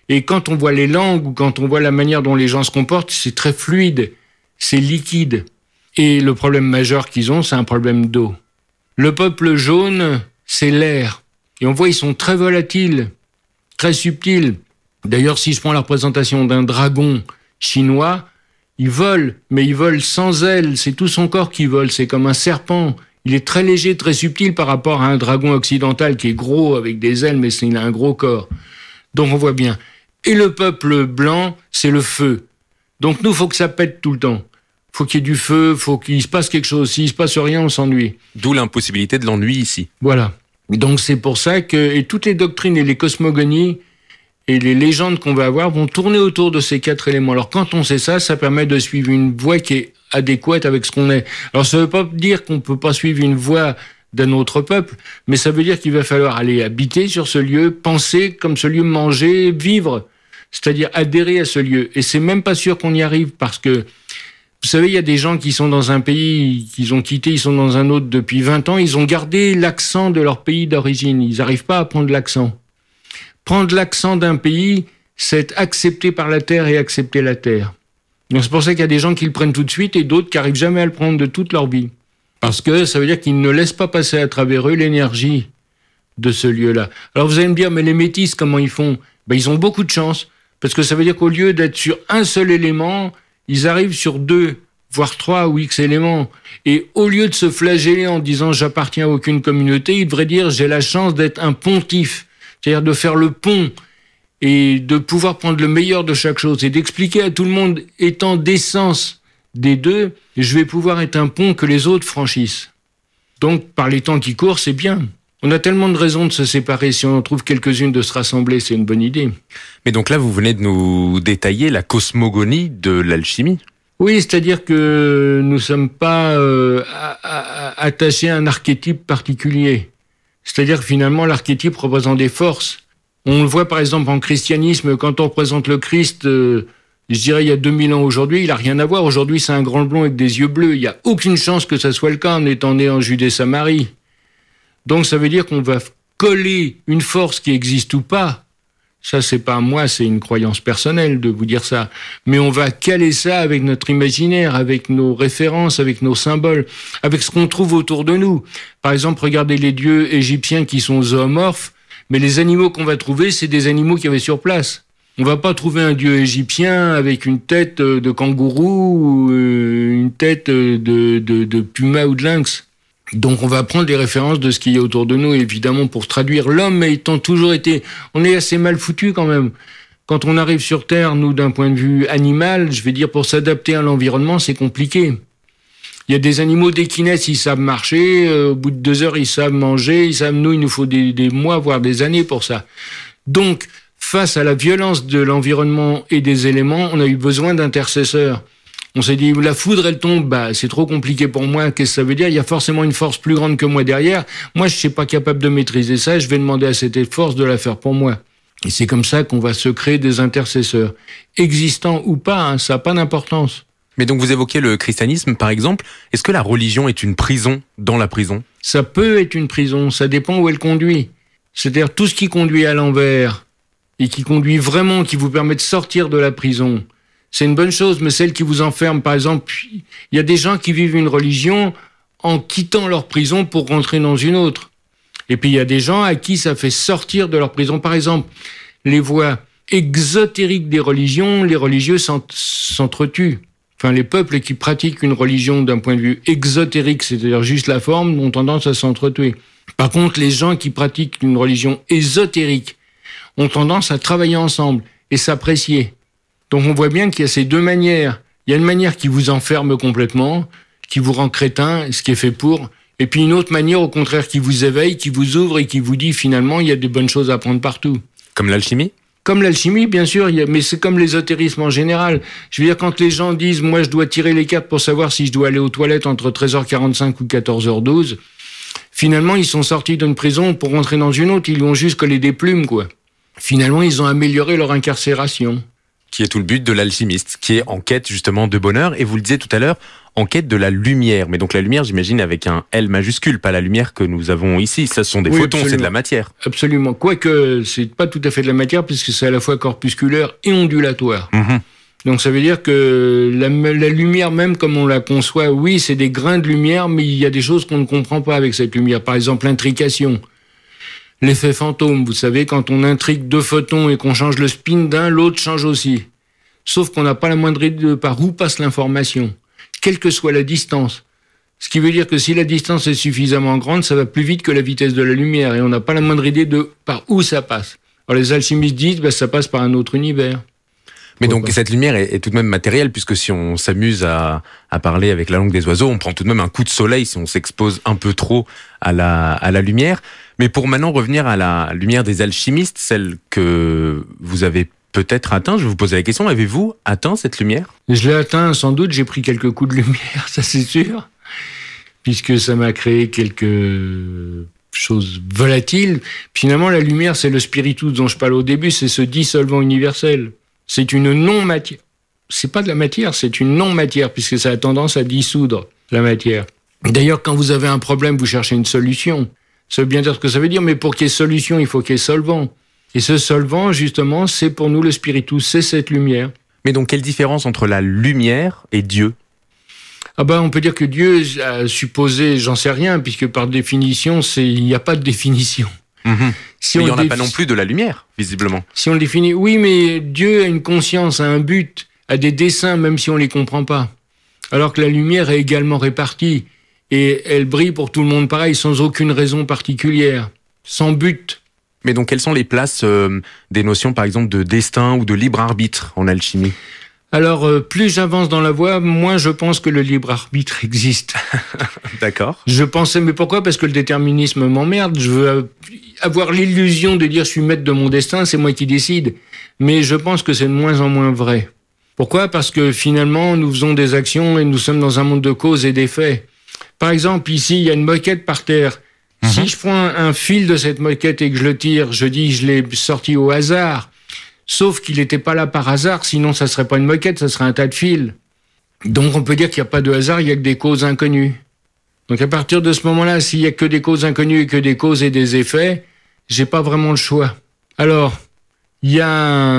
Et quand on voit les langues ou quand on voit la manière dont les gens se comportent, c'est très fluide, c'est liquide. Et le problème majeur qu'ils ont, c'est un problème d'eau. Le peuple jaune, c'est l'air. Et on voit, ils sont très volatiles, très subtils. D'ailleurs, si je prends la représentation d'un dragon chinois, il vole, mais il vole sans ailes. C'est tout son corps qui vole, c'est comme un serpent. Il est très léger, très subtil par rapport à un dragon occidental qui est gros avec des ailes, mais il a un gros corps. Donc on voit bien. Et le peuple blanc, c'est le feu. Donc nous, il faut que ça pète tout le temps. Faut qu'il y ait du feu, faut qu'il se passe quelque chose. S'il se passe rien, on s'ennuie. D'où l'impossibilité de l'ennui ici. Voilà. Donc c'est pour ça que et toutes les doctrines et les cosmogonies et les légendes qu'on va avoir vont tourner autour de ces 4 éléments. Alors quand on sait ça, ça permet de suivre une voie qui est adéquate avec ce qu'on est. Alors ça veut pas dire qu'on peut pas suivre une voie d'un autre peuple, mais ça veut dire qu'il va falloir aller habiter sur ce lieu, penser comme ce lieu, manger, vivre, c'est-à-dire adhérer à ce lieu. Et c'est même pas sûr qu'on y arrive parce que vous savez, il y a des gens qui sont dans un pays qu'ils ont quitté, ils sont dans un autre depuis 20 ans, ils ont gardé l'accent de leur pays d'origine. Ils n'arrivent pas à prendre l'accent. Prendre l'accent d'un pays, c'est accepter par la terre et accepter la terre. Donc c'est pour ça qu'il y a des gens qui le prennent tout de suite et d'autres qui n'arrivent jamais à le prendre de toute leur vie. Parce que ça veut dire qu'ils ne laissent pas passer à travers eux l'énergie de ce lieu-là. Alors vous allez me dire, mais les métis, comment ils font ? Ils ont beaucoup de chance. Parce que ça veut dire qu'au lieu d'être sur un seul élément, ils arrivent sur 2, voire 3 ou X éléments. Et au lieu de se flageller en disant « j'appartiens à aucune communauté », ils devraient dire « j'ai la chance d'être un pontife », c'est-à-dire de faire le pont et de pouvoir prendre le meilleur de chaque chose et d'expliquer à tout le monde, étant d'essence des deux, je vais pouvoir être un pont que les autres franchissent. Donc, par les temps qui courent, c'est bien. On a tellement de raisons de se séparer. Si on en trouve quelques-unes de se rassembler, c'est une bonne idée. Mais donc là, vous venez de nous détailler la cosmogonie de l'alchimie. Oui, c'est-à-dire que nous ne sommes pas attachés à un archétype particulier. C'est-à-dire que finalement, l'archétype représente des forces. On le voit par exemple en christianisme, quand on représente le Christ, je dirais il y a 2000 ans aujourd'hui, il n'a rien à voir. Aujourd'hui, c'est un grand blond avec des yeux bleus. Il n'y a aucune chance que ça soit le cas en étant né en Judée-Samarie. Donc ça veut dire qu'on va coller une force qui existe ou pas. Ça, c'est pas moi, c'est une croyance personnelle de vous dire ça. Mais on va caler ça avec notre imaginaire, avec nos références, avec nos symboles, avec ce qu'on trouve autour de nous. Par exemple, regardez les dieux égyptiens qui sont zoomorphes, mais les animaux qu'on va trouver, c'est des animaux qu'il y avait sur place. On va pas trouver un dieu égyptien avec une tête de kangourou ou une tête de puma ou de lynx. Donc on va prendre des références de ce qu'il y a autour de nous, évidemment, pour traduire l'homme étant toujours été... On est assez mal foutu quand même. Quand on arrive sur Terre, nous, d'un point de vue animal, je vais dire, pour s'adapter à l'environnement, c'est compliqué. Il y a des animaux, dès qu'ils naissent, ils savent marcher, au bout de 2 heures, ils savent manger, ils savent, nous, il nous faut des mois, voire des années pour ça. Donc, face à la violence de l'environnement et des éléments, on a eu besoin d'intercesseurs. On s'est dit, la foudre, elle tombe, c'est trop compliqué pour moi, qu'est-ce que ça veut dire ? Il y a forcément une force plus grande que moi derrière. Moi, je ne suis pas capable de maîtriser ça, je vais demander à cette force de la faire pour moi. Et c'est comme ça qu'on va se créer des intercesseurs. Existants ou pas, ça n'a pas d'importance. Mais donc vous évoquez le christianisme, par exemple. Est-ce que la religion est une prison dans la prison ? Ça peut être une prison, ça dépend où elle conduit. C'est-à-dire tout ce qui conduit à l'envers et qui conduit vraiment, qui vous permet de sortir de la prison, c'est une bonne chose, mais celle qui vous enferme, par exemple, il y a des gens qui vivent une religion en quittant leur prison pour rentrer dans une autre. Et puis il y a des gens à qui ça fait sortir de leur prison. Par exemple, les voies exotériques des religions, les religieux s'entretuent. Enfin, les peuples qui pratiquent une religion d'un point de vue exotérique, c'est-à-dire juste la forme, ont tendance à s'entretuer. Par contre, les gens qui pratiquent une religion ésotérique ont tendance à travailler ensemble et s'apprécier. Donc on voit bien qu'il y a ces deux manières. Il y a une manière qui vous enferme complètement, qui vous rend crétin, ce qui est fait pour, et puis une autre manière au contraire qui vous éveille, qui vous ouvre et qui vous dit finalement il y a des bonnes choses à apprendre partout. Comme l'alchimie ? Comme l'alchimie, bien sûr, mais c'est comme l'ésotérisme en général. Je veux dire, quand les gens disent « moi je dois tirer les cartes pour savoir si je dois aller aux toilettes entre 13h45 ou 14h12 », finalement ils sont sortis d'une prison pour rentrer dans une autre, ils lui ont juste collé des plumes, quoi. Finalement, ils ont amélioré leur incarcération. Qui est tout le but de l'alchimiste, qui est en quête justement de bonheur. Et vous le disiez tout à l'heure, en quête de la lumière. Mais donc la lumière, j'imagine, avec un L majuscule, pas la lumière que nous avons ici. Ça, ce sont des photons, absolument. C'est de la matière. Absolument. Quoique, c'est pas tout à fait de la matière, puisque c'est à la fois corpusculaire et ondulatoire. Donc ça veut dire que la lumière, même comme on la conçoit, oui, c'est des grains de lumière, mais il y a des choses qu'on ne comprend pas avec cette lumière. Par exemple, l'intrication. L'effet fantôme, vous savez, quand on intrigue 2 photons et qu'on change le spin d'un, l'autre change aussi. Sauf qu'on n'a pas la moindre idée de par où passe l'information, quelle que soit la distance. Ce qui veut dire que si la distance est suffisamment grande, ça va plus vite que la vitesse de la lumière, et on n'a pas la moindre idée de par où ça passe. Alors les alchimistes disent, ça passe par un autre univers. Mais donc cette lumière est tout de même matérielle, puisque si on s'amuse à parler avec la langue des oiseaux, on prend tout de même un coup de soleil si on s'expose un peu trop à la lumière. Mais pour maintenant revenir à la lumière des alchimistes, celle que vous avez peut-être atteint, je vais vous poser la question, avez-vous atteint cette lumière ? Je l'ai atteint, sans doute, j'ai pris quelques coups de lumière, ça c'est sûr, puisque ça m'a créé quelques choses volatiles. Finalement, la lumière, c'est le spiritus dont je parlais au début, c'est ce dissolvant universel. C'est une non-matière. C'est pas de la matière, c'est une non-matière, puisque ça a tendance à dissoudre la matière. D'ailleurs, quand vous avez un problème, vous cherchez une solution. Ça veut bien dire ce que ça veut dire, mais pour qu'il y ait solution, il faut qu'il y ait solvant. Et ce solvant, justement, c'est pour nous le spiritus, c'est cette lumière. Mais donc, quelle différence entre la lumière et Dieu ? On peut dire que Dieu a supposé, j'en sais rien, puisque par définition, il n'y a pas de définition. Si mais il n'y en a pas non plus de la lumière, visiblement. Si on le définit, oui, mais Dieu a une conscience, a un but, a des desseins, même si on ne les comprend pas. Alors que la lumière est également répartie, et elle brille pour tout le monde pareil, sans aucune raison particulière, sans but. Mais donc, quelles sont les places des notions, par exemple, de destin ou de libre arbitre en alchimie ? Alors, plus j'avance dans la voie, moins je pense que le libre arbitre existe. D'accord. Je pensais, mais pourquoi ? Parce que le déterminisme m'emmerde. Je veux avoir l'illusion de dire je suis maître de mon destin, c'est moi qui décide. Mais je pense que c'est de moins en moins vrai. Pourquoi ? Parce que finalement, nous faisons des actions et nous sommes dans un monde de causes et d'effets. Par exemple, ici, il y a une moquette par terre. Si je prends un fil de cette moquette et que je le tire, je dis je l'ai sorti au hasard. Sauf qu'il n'était pas là par hasard, sinon ça serait pas une moquette, ça serait un tas de fils. Donc on peut dire qu'il n'y a pas de hasard, il y a que des causes inconnues. Donc à partir de ce moment-là, s'il y a que des causes inconnues et que des causes et des effets, j'ai pas vraiment le choix. Alors, il y a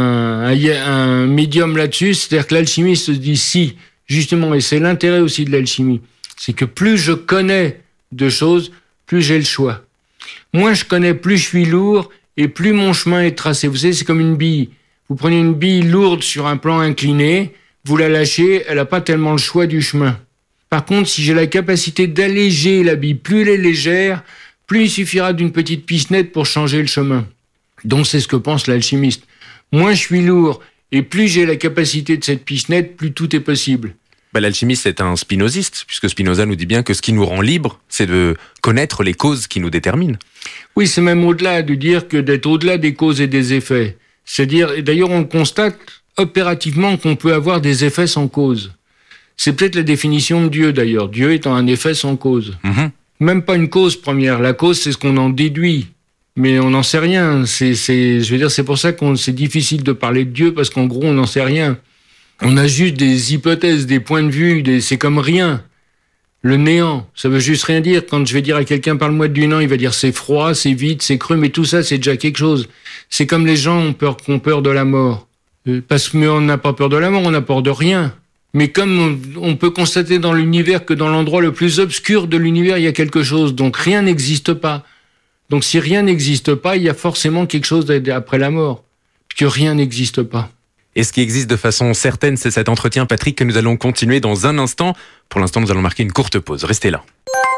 un médium là-dessus, c'est-à-dire que l'alchimiste se dit si, justement, et c'est l'intérêt aussi de l'alchimie, c'est que plus je connais de choses, plus j'ai le choix. Moins je connais, plus je suis lourd et plus mon chemin est tracé. Vous savez, c'est comme une bille. Vous prenez une bille lourde sur un plan incliné, vous la lâchez, elle n'a pas tellement le choix du chemin. Par contre, si j'ai la capacité d'alléger la bille, plus elle est légère, plus il suffira d'une petite pissenette pour changer le chemin. Donc c'est ce que pense l'alchimiste. Moins je suis lourd et plus j'ai la capacité de cette pissenette, plus tout est possible. L'alchimiste est un spinoziste, puisque Spinoza nous dit bien que ce qui nous rend libres, c'est de connaître les causes qui nous déterminent. Oui, c'est même au-delà de dire que d'être au-delà des causes et des effets. C'est-à-dire, et d'ailleurs on constate opérativement qu'on peut avoir des effets sans cause. C'est peut-être la définition de Dieu d'ailleurs, Dieu étant un effet sans cause. Même pas une cause première, la cause c'est ce qu'on en déduit. Mais on n'en sait rien, c'est pour ça que c'est difficile de parler de Dieu, parce qu'en gros on n'en sait rien. On a juste des hypothèses, des points de vue, c'est comme rien. Le néant, ça veut juste rien dire. Quand je vais dire à quelqu'un, parle-moi du néant, il va dire c'est froid, c'est vide, c'est creux, mais tout ça, c'est déjà quelque chose. C'est comme les gens qui ont peur de la mort. Parce que on n'a pas peur de la mort, on n'a peur de rien. Mais comme on peut constater dans l'univers que dans l'endroit le plus obscur de l'univers, il y a quelque chose, donc rien n'existe pas. Donc si rien n'existe pas, il y a forcément quelque chose après la mort, puisque rien n'existe pas. Et ce qui existe de façon certaine, c'est cet entretien, Patrick, que nous allons continuer dans un instant. Pour l'instant, nous allons marquer une courte pause. Restez là.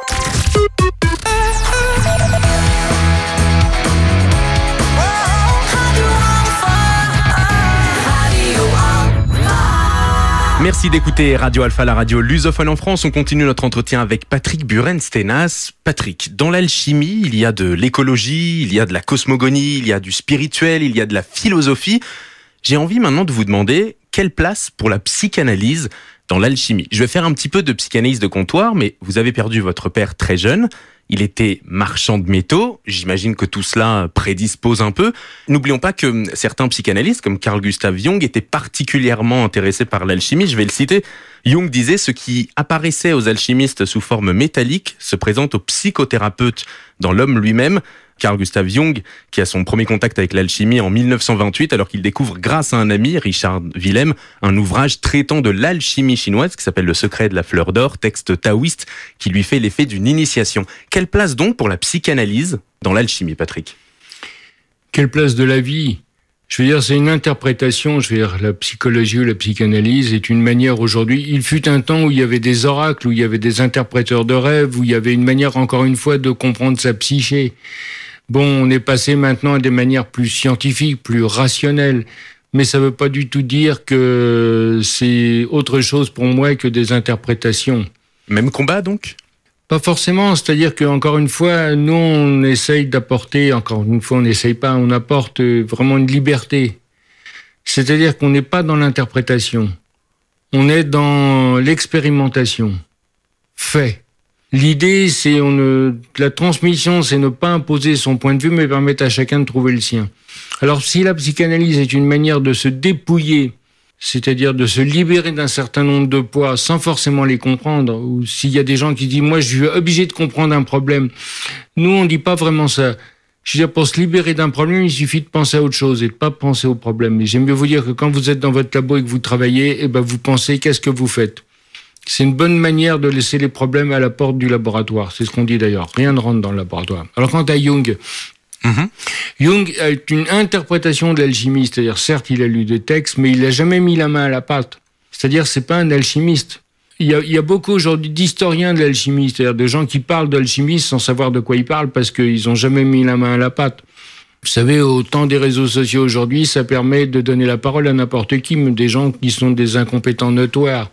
Merci d'écouter Radio Alpha, la radio lusophone en France. On continue notre entretien avec Patrick Buren-Steenaas. Patrick, dans l'alchimie, il y a de l'écologie, il y a de la cosmogonie, il y a du spirituel, il y a de la philosophie. J'ai envie maintenant de vous demander quelle place pour la psychanalyse dans l'alchimie. Je vais faire un petit peu de psychanalyse de comptoir, mais vous avez perdu votre père très jeune. Il était marchand de métaux. J'imagine que tout cela prédispose un peu. N'oublions pas que certains psychanalystes, comme Carl Gustav Jung, étaient particulièrement intéressés par l'alchimie. Je vais le citer. Jung disait: ce qui apparaissait aux alchimistes sous forme métallique se présente aux psychothérapeutes dans l'homme lui-même. Carl Gustav Jung, qui a son premier contact avec l'alchimie en 1928, alors qu'il découvre grâce à un ami, Richard Willem, un ouvrage traitant de l'alchimie chinoise qui s'appelle Le secret de la fleur d'or, texte taoïste qui lui fait l'effet d'une initiation. Quelle place donc pour la psychanalyse dans l'alchimie, Patrick ? Quelle place de la vie ? Je veux dire, c'est une interprétation. Je veux dire, la psychologie ou la psychanalyse est une manière aujourd'hui. Il fut un temps où il y avait des oracles, où il y avait des interpréteurs de rêves, où il y avait une manière, encore une fois, de comprendre sa psyché. Bon, on est passé maintenant à des manières plus scientifiques, plus rationnelles. Mais ça ne veut pas du tout dire que c'est autre chose pour moi que des interprétations. Même combat, donc ? Pas forcément, c'est-à-dire que, encore une fois, nous, on essaye d'apporter, encore une fois, on n'essaye pas, on apporte vraiment une liberté. C'est-à-dire qu'on n'est pas dans l'interprétation. On est dans l'expérimentation. Fait. L'idée, c'est la transmission, c'est ne pas imposer son point de vue, mais permettre à chacun de trouver le sien. Alors, si la psychanalyse est une manière de se dépouiller, c'est-à-dire de se libérer d'un certain nombre de poids sans forcément les comprendre, ou s'il y a des gens qui disent « moi, je suis obligé de comprendre un problème », nous, on ne dit pas vraiment ça. Je veux dire, pour se libérer d'un problème, il suffit de penser à autre chose et de pas penser au problème. Mais j'aime mieux vous dire que quand vous êtes dans votre labo et que vous travaillez, vous pensez qu'est-ce que vous faites. C'est une bonne manière de laisser les problèmes à la porte du laboratoire. C'est ce qu'on dit d'ailleurs. Rien ne rentre dans le laboratoire. Alors quant à Jung, Jung a une interprétation de l'alchimie. C'est-à-dire, certes, il a lu des textes, mais il n'a jamais mis la main à la pâte. C'est-à-dire, c'est pas un alchimiste. Il y a beaucoup aujourd'hui d'historiens de l'alchimie, c'est-à-dire de gens qui parlent d'alchimie sans savoir de quoi ils parlent parce qu'ils n'ont jamais mis la main à la pâte. Vous savez, au temps des réseaux sociaux aujourd'hui, ça permet de donner la parole à n'importe qui, même des gens qui sont des incompétents notoires.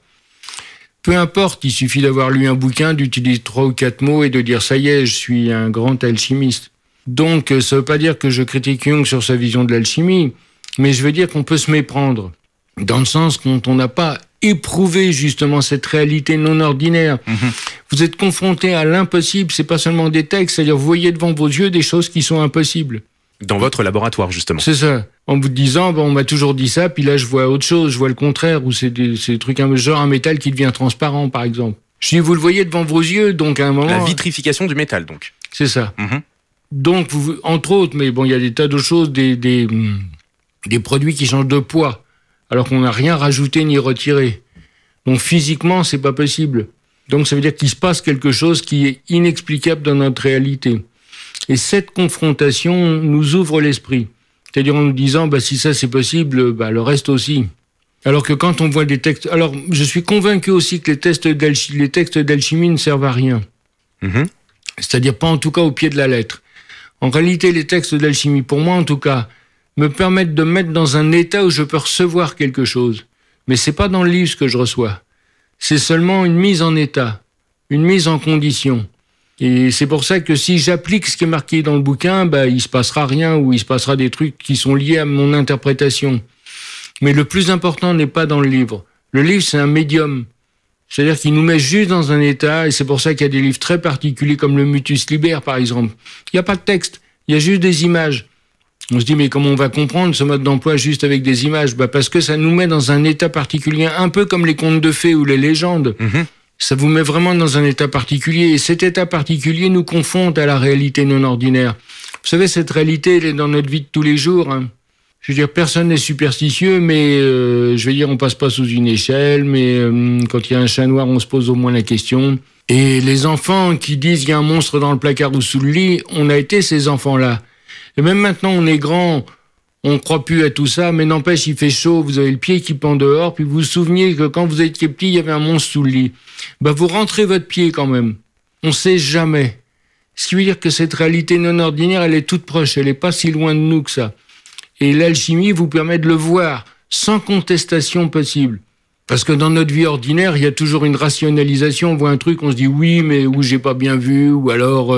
Peu importe, il suffit d'avoir lu un bouquin, d'utiliser 3 ou 4 mots et de dire « ça y est, je suis un grand alchimiste ». Donc, ça ne veut pas dire que je critique Jung sur sa vision de l'alchimie, mais je veux dire qu'on peut se méprendre, dans le sens quand on n'a pas éprouvé justement cette réalité non ordinaire. Vous êtes confronté à l'impossible, c'est pas seulement des textes, c'est-à-dire vous voyez devant vos yeux des choses qui sont impossibles. Dans votre laboratoire, justement. C'est ça. En vous disant, on m'a toujours dit ça, puis là je vois autre chose, je vois le contraire, ou c'est des trucs, genre un métal qui devient transparent, par exemple. Je dis, vous le voyez devant vos yeux, donc à un moment... La vitrification du métal, donc. C'est ça. Donc, entre autres, mais bon, il y a des tas de choses, des produits qui changent de poids, alors qu'on n'a rien rajouté ni retiré. Donc, physiquement, c'est pas possible. Donc, ça veut dire qu'il se passe quelque chose qui est inexplicable dans notre réalité. Et cette confrontation nous ouvre l'esprit. C'est-à-dire en nous disant, si ça c'est possible, le reste aussi. Alors que quand on voit des textes... Alors, je suis convaincu aussi que les textes d'alchimie ne servent à rien. C'est-à-dire pas en tout cas au pied de la lettre. En réalité, les textes d'alchimie, pour moi en tout cas, me permettent de me mettre dans un état où je peux recevoir quelque chose. Mais c'est pas dans le livre ce que je reçois. C'est seulement une mise en état, une mise en condition. Et c'est pour ça que si j'applique ce qui est marqué dans le bouquin, il se passera rien ou il se passera des trucs qui sont liés à mon interprétation. Mais le plus important n'est pas dans le livre. Le livre, c'est un médium. C'est-à-dire qu'il nous met juste dans un état, et c'est pour ça qu'il y a des livres très particuliers comme le Mutus Liber, par exemple. Il n'y a pas de texte, il y a juste des images. On se dit, mais comment on va comprendre ce mode d'emploi juste avec des images ? Parce que ça nous met dans un état particulier, un peu comme les contes de fées ou les légendes. Ça vous met vraiment dans un état particulier, et cet état particulier nous confronte à la réalité non ordinaire. Vous savez, cette réalité, elle est dans notre vie de tous les jours. Je veux dire, personne n'est superstitieux, mais je veux dire, on passe pas sous une échelle, mais quand il y a un chat noir, on se pose au moins la question. Et les enfants qui disent il y a un monstre dans le placard ou sous le lit, on a été ces enfants-là. Et même maintenant, on est grand, on croit plus à tout ça, mais n'empêche, il fait chaud, vous avez le pied qui pend dehors, puis vous vous souveniez que quand vous étiez petit, il y avait un monstre sous le lit. Vous rentrez votre pied quand même. On sait jamais. Ce qui veut dire que cette réalité non ordinaire, elle est toute proche, elle est pas si loin de nous que ça. Et l'alchimie vous permet de le voir sans contestation possible. Parce que dans notre vie ordinaire, il y a toujours une rationalisation. On voit un truc, on se dit oui, mais ou j'ai pas bien vu, ou alors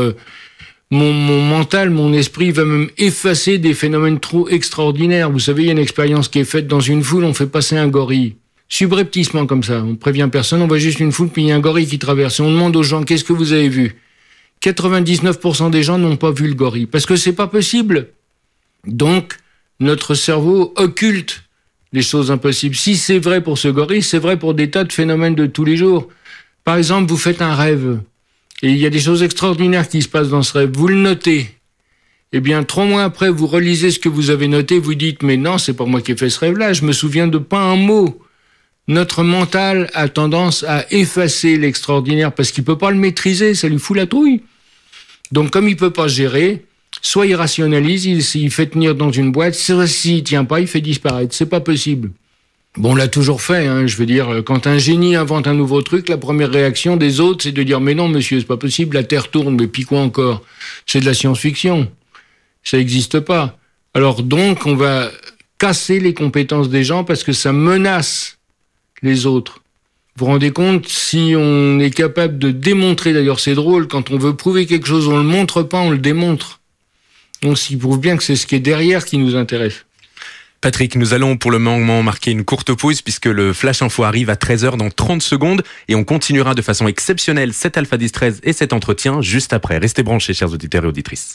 mon mental, mon esprit va même effacer des phénomènes trop extraordinaires. Vous savez, il y a une expérience qui est faite dans une foule, on fait passer un gorille. Subrepticement comme ça, on prévient personne, on voit juste une foule, puis il y a un gorille qui traverse. Et on demande aux gens, qu'est-ce que vous avez vu ? 99% des gens n'ont pas vu le gorille, parce que c'est pas possible. Donc, notre cerveau occulte les choses impossibles. Si c'est vrai pour ce gorille, c'est vrai pour des tas de phénomènes de tous les jours. Par exemple, vous faites un rêve, et il y a des choses extraordinaires qui se passent dans ce rêve. Vous le notez. Eh bien, 3 mois après, vous relisez ce que vous avez noté, vous dites, mais non, c'est pas moi qui ai fait ce rêve-là, je me souviens de pas un mot. Notre mental a tendance à effacer l'extraordinaire parce qu'il peut pas le maîtriser, ça lui fout la trouille. Donc, comme il peut pas gérer, soit il rationalise, il fait tenir dans une boîte, soit s'il tient pas, il fait disparaître. C'est pas possible. Bon, on l'a toujours fait, hein. Je veux dire, quand un génie invente un nouveau truc, la première réaction des autres, c'est de dire, mais non, monsieur, c'est pas possible, la Terre tourne, mais puis quoi encore? C'est de la science-fiction. Ça n'existe pas. Alors donc, on va casser les compétences des gens parce que ça menace les autres. Vous vous rendez compte, si on est capable de démontrer, d'ailleurs c'est drôle, quand on veut prouver quelque chose, on le montre pas, on le démontre. Donc ça prouve bien que c'est ce qui est derrière qui nous intéresse. Patrick, nous allons pour le moment marquer une courte pause puisque le Flash Info arrive à 13h dans 30 secondes et on continuera de façon exceptionnelle cet Alpha 10-13 et cet entretien juste après. Restez branchés, chers auditeurs et auditrices.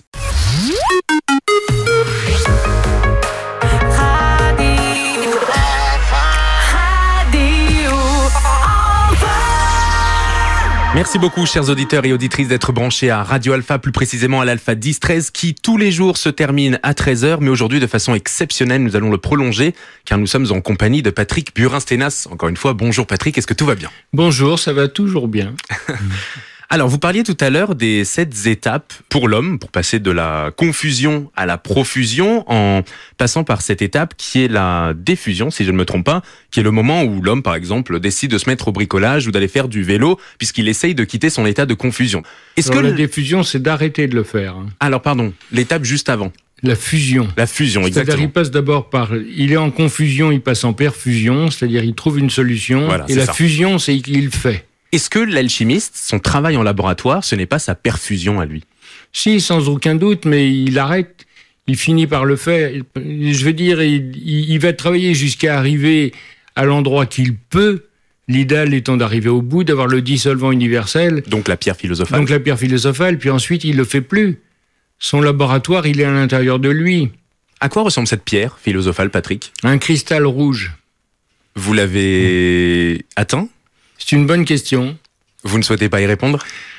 Merci beaucoup, chers auditeurs et auditrices, d'être branchés à Radio Alpha, plus précisément à l'Alpha 10-13, qui tous les jours se termine à 13h, mais aujourd'hui, de façon exceptionnelle, nous allons le prolonger, car nous sommes en compagnie de Patrick Burin-Sténas. Encore une fois, bonjour Patrick, est-ce que tout va bien? Bonjour, ça va toujours bien. Alors, vous parliez tout à l'heure des 7 étapes pour l'homme, pour passer de la confusion à la profusion, en passant par cette étape qui est la diffusion, si je ne me trompe pas, qui est le moment où l'homme, par exemple, décide de se mettre au bricolage ou d'aller faire du vélo, puisqu'il essaye de quitter son état de confusion. La diffusion, c'est d'arrêter de le faire. Alors, pardon, l'étape juste avant. La fusion. La fusion, exactement. C'est-à-dire, il passe d'abord il est en confusion, il passe en perfusion, c'est-à-dire, il trouve une solution, voilà, et la fusion, c'est qu'il fait. Est-ce que l'alchimiste, son travail en laboratoire, ce n'est pas sa perfusion à lui? Si, sans aucun doute, mais il arrête, il finit par le faire. Je veux dire, il va travailler jusqu'à arriver à l'endroit qu'il peut, l'idéal étant d'arriver au bout, d'avoir le dissolvant universel. Donc la pierre philosophale. Puis ensuite, il le fait plus. Son laboratoire, il est à l'intérieur de lui. À quoi ressemble cette pierre philosophale, Patrick? Un cristal rouge. Vous l'avez atteint? C'est une bonne question. Vous ne souhaitez pas y répondre?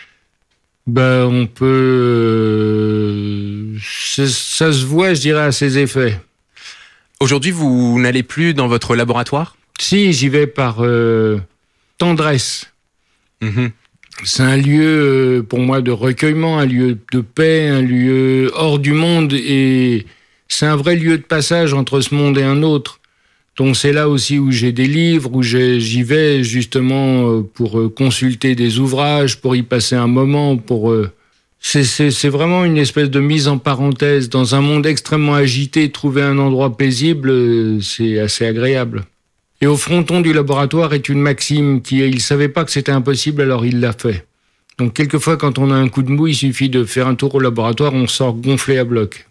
On peut... Ça se voit, je dirais, à ses effets. Aujourd'hui, vous n'allez plus dans votre laboratoire? Si, j'y vais par tendresse. Mm-hmm. C'est un lieu, pour moi, de recueillement, un lieu de paix, un lieu hors du monde, et c'est un vrai lieu de passage entre ce monde et un autre. Donc c'est là aussi où j'ai des livres, où j'y vais justement pour consulter des ouvrages, pour y passer un moment, c'est vraiment une espèce de mise en parenthèse. Dans un monde extrêmement agité, trouver un endroit paisible, c'est assez agréable. Et au fronton du laboratoire est une maxime il savait pas que c'était impossible, alors il l'a fait. Donc quelquefois, quand on a un coup de mou, il suffit de faire un tour au laboratoire, on sort gonflé à bloc.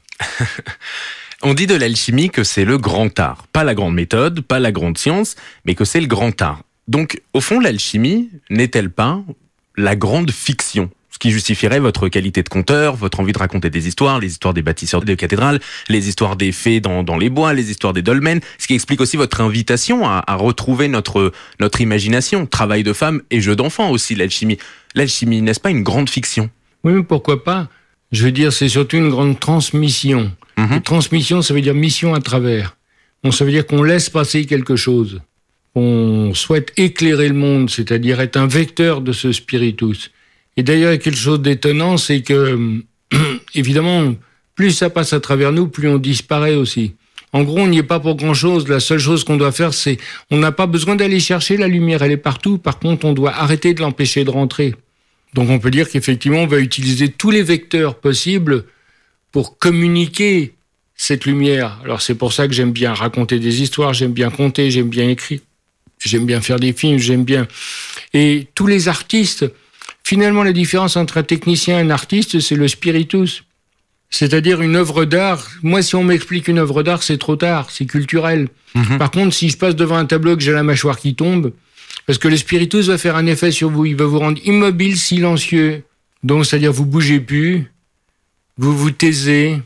On dit de l'alchimie que c'est le grand art. Pas la grande méthode, pas la grande science, mais que c'est le grand art. Donc, au fond, l'alchimie n'est-elle pas la grande fiction? Ce qui justifierait votre qualité de conteur, votre envie de raconter des histoires, les histoires des bâtisseurs de cathédrales, les histoires des fées dans les bois, les histoires des dolmens, ce qui explique aussi votre invitation à retrouver notre imagination, travail de femme et jeu d'enfant aussi, l'alchimie. L'alchimie, n'est-ce pas une grande fiction? Oui, mais pourquoi pas? Je veux dire, c'est surtout une grande transmission. Mmh. Transmission, ça veut dire mission à travers. Donc, ça veut dire qu'on laisse passer quelque chose. On souhaite éclairer le monde, c'est-à-dire être un vecteur de ce spiritus. Et d'ailleurs, il y a quelque chose d'étonnant, c'est que, évidemment, plus ça passe à travers nous, plus on disparaît aussi. En gros, on n'y est pas pour grand-chose. La seule chose qu'on doit faire, c'est... On n'a pas besoin d'aller chercher la lumière, elle est partout. Par contre, on doit arrêter de l'empêcher de rentrer. Donc, on peut dire qu'effectivement, on va utiliser tous les vecteurs possibles pour communiquer cette lumière. Alors c'est pour ça que j'aime bien raconter des histoires, j'aime bien conter, j'aime bien écrire, j'aime bien faire des films, j'aime bien... Et tous les artistes, finalement la différence entre un technicien et un artiste, c'est le spiritus. C'est-à-dire une œuvre d'art. Moi, si on m'explique une œuvre d'art, c'est trop tard, c'est culturel. Mmh. Par contre, si je passe devant un tableau et que j'ai la mâchoire qui tombe, parce que le spiritus va faire un effet sur vous, il va vous rendre immobile, silencieux. Donc, c'est-à-dire, vous bougez plus, vous vous taisez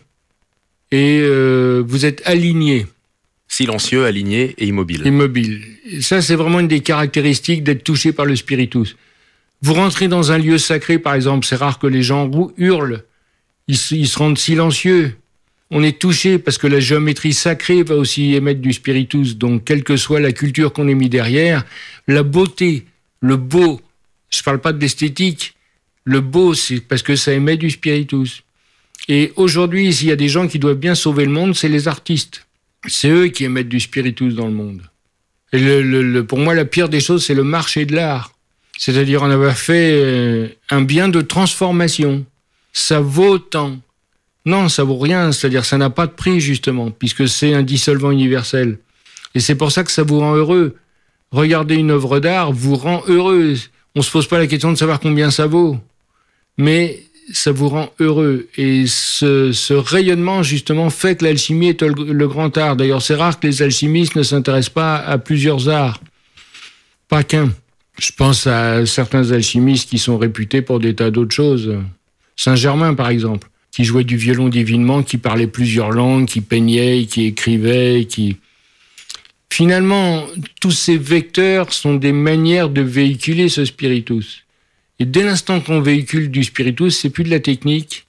et vous êtes aligné. Silencieux, aligné et immobile. Immobile. Et ça, c'est vraiment une des caractéristiques d'être touché par le spiritus. Vous rentrez dans un lieu sacré, par exemple, c'est rare que les gens hurlent, ils se rendent silencieux. On est touché parce que la géométrie sacrée va aussi émettre du spiritus. Donc, quelle que soit la culture qu'on ait mis derrière, la beauté, le beau, je parle pas de l'esthétique, le beau, c'est parce que ça émet du spiritus. Et aujourd'hui, s'il y a des gens qui doivent bien sauver le monde, c'est les artistes. C'est eux qui émettent du spiritus dans le monde. Et pour moi, la pire des choses, c'est le marché de l'art. C'est-à-dire, on avait fait un bien de transformation. Ça vaut tant. Non, ça vaut rien. C'est-à-dire, ça n'a pas de prix, justement, puisque c'est un dissolvant universel. Et c'est pour ça que ça vous rend heureux. Regarder une œuvre d'art vous rend heureux. On se pose pas la question de savoir combien ça vaut. Mais ça vous rend heureux. Et ce rayonnement, justement, fait que l'alchimie est le grand art. D'ailleurs, c'est rare que les alchimistes ne s'intéressent pas à plusieurs arts. Pas qu'un. Je pense à certains alchimistes qui sont réputés pour des tas d'autres choses. Saint-Germain, par exemple, qui jouait du violon divinement, qui parlait plusieurs langues, qui peignait, qui écrivait, qui... Finalement, tous ces vecteurs sont des manières de véhiculer ce spiritus. Et dès l'instant qu'on véhicule du spiritus, c'est plus de la technique,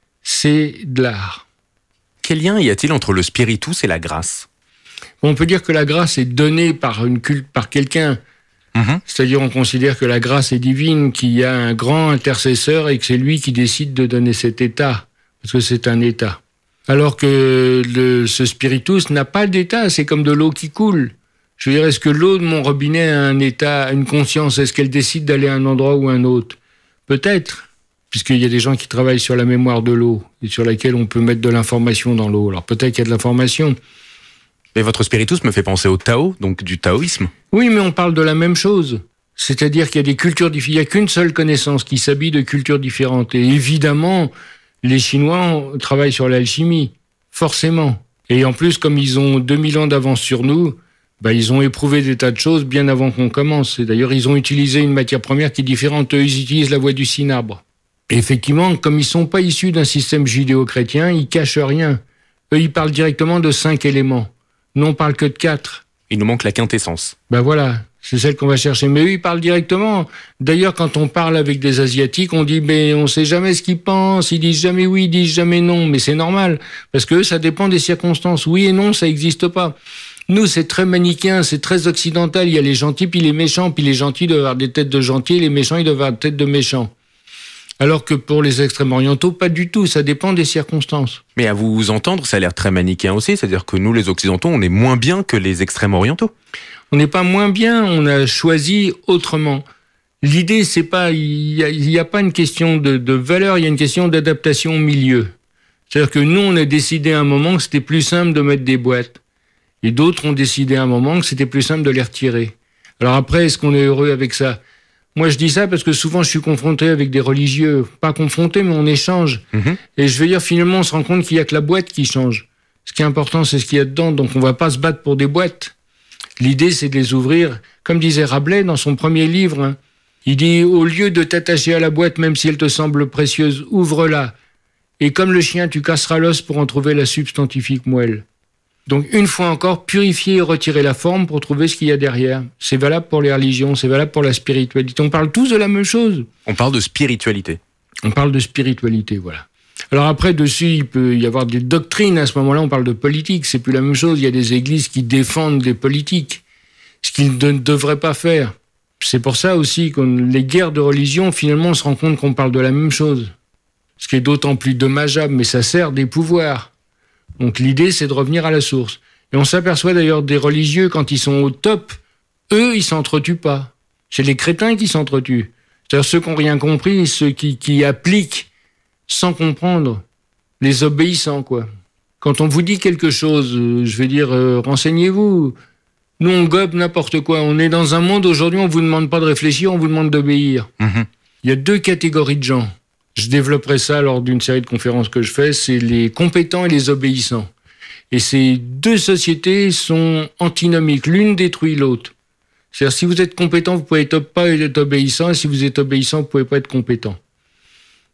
c'est de l'art. Quel lien y a-t-il entre le spiritus et la grâce ? On peut dire que la grâce est donnée par quelqu'un. C'est-à-dire, on considère que la grâce est divine, qu'il y a un grand intercesseur et que c'est lui qui décide de donner cet état, parce que c'est un état. Alors que ce spiritus n'a pas d'état, c'est comme de l'eau qui coule. Je veux dire, est-ce que l'eau de mon robinet a un état, une conscience ? Est-ce qu'elle décide d'aller à un endroit ou à un autre ? Peut-être, puisqu'il y a des gens qui travaillent sur la mémoire de l'eau et sur laquelle on peut mettre de l'information dans l'eau. Alors peut-être qu'il y a de l'information. Mais votre spiritus me fait penser au Tao, donc du taoïsme. Oui, mais on parle de la même chose. C'est-à-dire qu'il y a des cultures différentes. Il n'y a qu'une seule connaissance qui s'habille de cultures différentes. Et évidemment, les Chinois travaillent sur l'alchimie, forcément. Et en plus, comme ils ont 2000 ans d'avance sur nous, ils ont éprouvé des tas de choses bien avant qu'on commence. Et d'ailleurs, ils ont utilisé une matière première qui est différente. Eux, ils utilisent la voie du cinabre. Et effectivement, comme ils ne sont pas issus d'un système judéo-chrétien, ils cachent rien. Eux, ils parlent directement de 5 éléments. Nous, on parle que de 4. Il nous manque la quintessence. Voilà, c'est celle qu'on va chercher. Mais eux, ils parlent directement. D'ailleurs, quand on parle avec des Asiatiques, on dit, on sait jamais ce qu'ils pensent. Ils disent jamais oui, ils disent jamais non. Mais c'est normal. Parce que eux, ça dépend des circonstances. Oui et non, ça n'existe pas. Nous, c'est très manichéen, c'est très occidental. Il y a les gentils, puis les méchants. Puis les gentils doivent avoir des têtes de gentils, et les méchants, ils doivent avoir des têtes de méchants. Alors que pour les extrêmes orientaux, pas du tout, ça dépend des circonstances. Mais à vous entendre, ça a l'air très manichéen aussi, c'est-à-dire que nous, les occidentaux, on est moins bien que les extrêmes orientaux. On n'est pas moins bien, on a choisi autrement. L'idée, c'est pas, il y a pas une question de valeur, il y a une question d'adaptation au milieu. C'est-à-dire que nous, on a décidé à un moment que c'était plus simple de mettre des boîtes. Et d'autres ont décidé à un moment que c'était plus simple de les retirer. Alors après, est-ce qu'on est heureux avec ça ? Moi, je dis ça parce que souvent, je suis confronté avec des religieux. Pas confronté, mais on échange. Et je veux dire, finalement, on se rend compte qu'il n'y a que la boîte qui change. Ce qui est important, c'est ce qu'il y a dedans. Donc, on ne va pas se battre pour des boîtes. L'idée, c'est de les ouvrir. Comme disait Rabelais dans son premier livre, il dit, au lieu de t'attacher à la boîte, même si elle te semble précieuse, ouvre-la. Et comme le chien, tu casseras l'os pour en trouver la substantifique moelle. Donc, une fois encore, purifier et retirer la forme pour trouver ce qu'il y a derrière. C'est valable pour les religions, c'est valable pour la spiritualité. On parle tous de la même chose. On parle de spiritualité. On parle de spiritualité, voilà. Alors après, dessus, il peut y avoir des doctrines. À ce moment-là, on parle de politique. C'est plus la même chose. Il y a des églises qui défendent les politiques, ce qu'ils ne devraient pas faire. C'est pour ça aussi que les guerres de religion, finalement, on se rend compte qu'on parle de la même chose. Ce qui est d'autant plus dommageable, mais ça sert des pouvoirs. Donc l'idée, c'est de revenir à la source. Et on s'aperçoit d'ailleurs des religieux, quand ils sont au top, eux, ils s'entretuent pas. C'est les crétins qui s'entretuent. C'est-à-dire ceux qui n'ont rien compris, ceux qui appliquent sans comprendre, les obéissants, quoi. Quand on vous dit quelque chose, je veux dire, renseignez-vous. Nous, on gobe n'importe quoi. On est dans un monde, aujourd'hui, on vous demande pas de réfléchir, on vous demande d'obéir. Il y a 2 catégories de gens. Je développerai ça lors d'une série de conférences que je fais, c'est les compétents et les obéissants. Et ces 2 sociétés sont antinomiques, l'une détruit l'autre. C'est-à-dire, si vous êtes compétent, vous pouvez pas être obéissant, et si vous êtes obéissant, vous pouvez pas être compétent.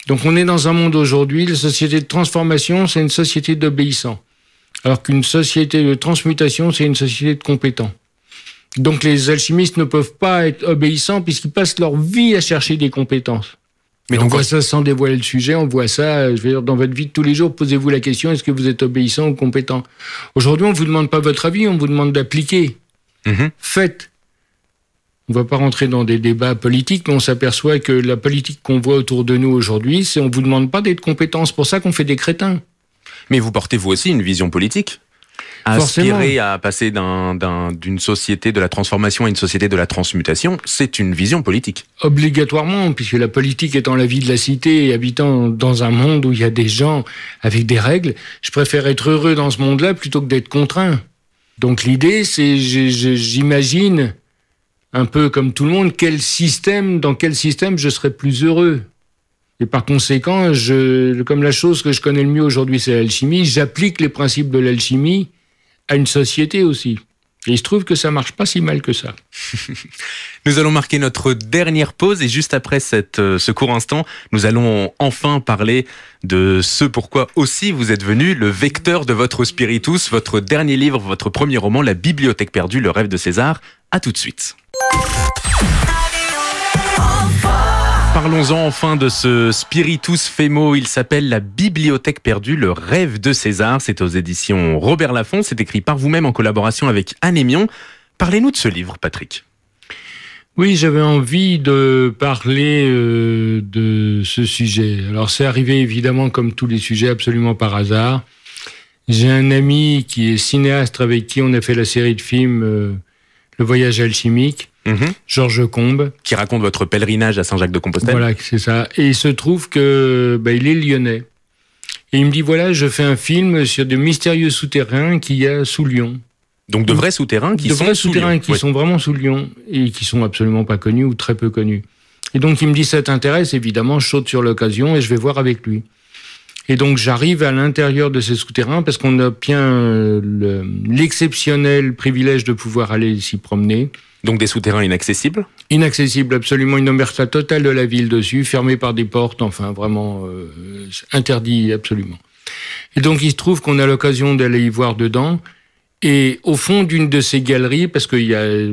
Donc on est dans un monde aujourd'hui, la société de transformation, c'est une société d'obéissants. Alors qu'une société de transmutation, c'est une société de compétents. Donc les alchimistes ne peuvent pas être obéissants puisqu'ils passent leur vie à chercher des compétences. Mais on voit ça sans dévoiler le sujet, on voit ça, je veux dire, dans votre vie de tous les jours, posez-vous la question, est-ce que vous êtes obéissant ou compétent ? Aujourd'hui, on ne vous demande pas votre avis, on vous demande d'appliquer. Faites. On ne va pas rentrer dans des débats politiques, mais on s'aperçoit que la politique qu'on voit autour de nous aujourd'hui, c'est on ne vous demande pas d'être compétent, c'est pour ça qu'on fait des crétins. Mais vous portez vous aussi une vision politique ? À aspirer à passer d'une société de la transformation à une société de la transmutation, c'est une vision politique. Obligatoirement, puisque la politique étant la vie de la cité et habitant dans un monde où il y a des gens avec des règles, je préfère être heureux dans ce monde-là plutôt que d'être contraint. Donc l'idée, c'est, j'imagine, un peu comme tout le monde, dans quel système je serais plus heureux. Et par conséquent, comme la chose que je connais le mieux aujourd'hui, c'est l'alchimie, j'applique les principes de l'alchimie à une société aussi. Et il se trouve que ça marche pas si mal que ça. Nous allons marquer notre dernière pause et juste après ce court instant, nous allons enfin parler de ce pourquoi aussi vous êtes venu, le vecteur de votre spiritus, votre dernier livre, votre premier roman, La Bibliothèque perdue, le rêve de César. À tout de suite. Parlons-en enfin de ce Spiritus Femo. Il s'appelle La Bibliothèque perdue, le rêve de César. C'est aux éditions Robert Laffont. C'est écrit par vous-même en collaboration avec Anne Aimion. Parlez-nous de ce livre, Patrick. Oui, j'avais envie de parler de ce sujet. Alors, c'est arrivé évidemment, comme tous les sujets, absolument par hasard. J'ai un ami qui est cinéaste avec qui on a fait la série de films Le Voyage alchimique. Georges Combes. Qui raconte votre pèlerinage à Saint-Jacques-de-Compostelle. Voilà, c'est ça. Et il se trouve que il est lyonnais. Et il me dit, voilà, je fais un film sur de mystérieux souterrains qu'il y a sous Lyon. Donc de vrais souterrains qui sont vraiment sous Lyon et qui sont absolument pas connus ou très peu connus. Et donc il me dit, ça t'intéresse ? Évidemment, je saute sur l'occasion et je vais voir avec lui. Et donc j'arrive à l'intérieur de ces souterrains parce qu'on obtient l'exceptionnel privilège de pouvoir aller s'y promener. Donc des souterrains inaccessibles ? Inaccessibles, absolument, une omerta totale de la ville dessus, fermée par des portes, enfin vraiment interdit absolument. Et donc il se trouve qu'on a l'occasion d'aller y voir dedans, et au fond d'une de ces galeries, parce qu'il y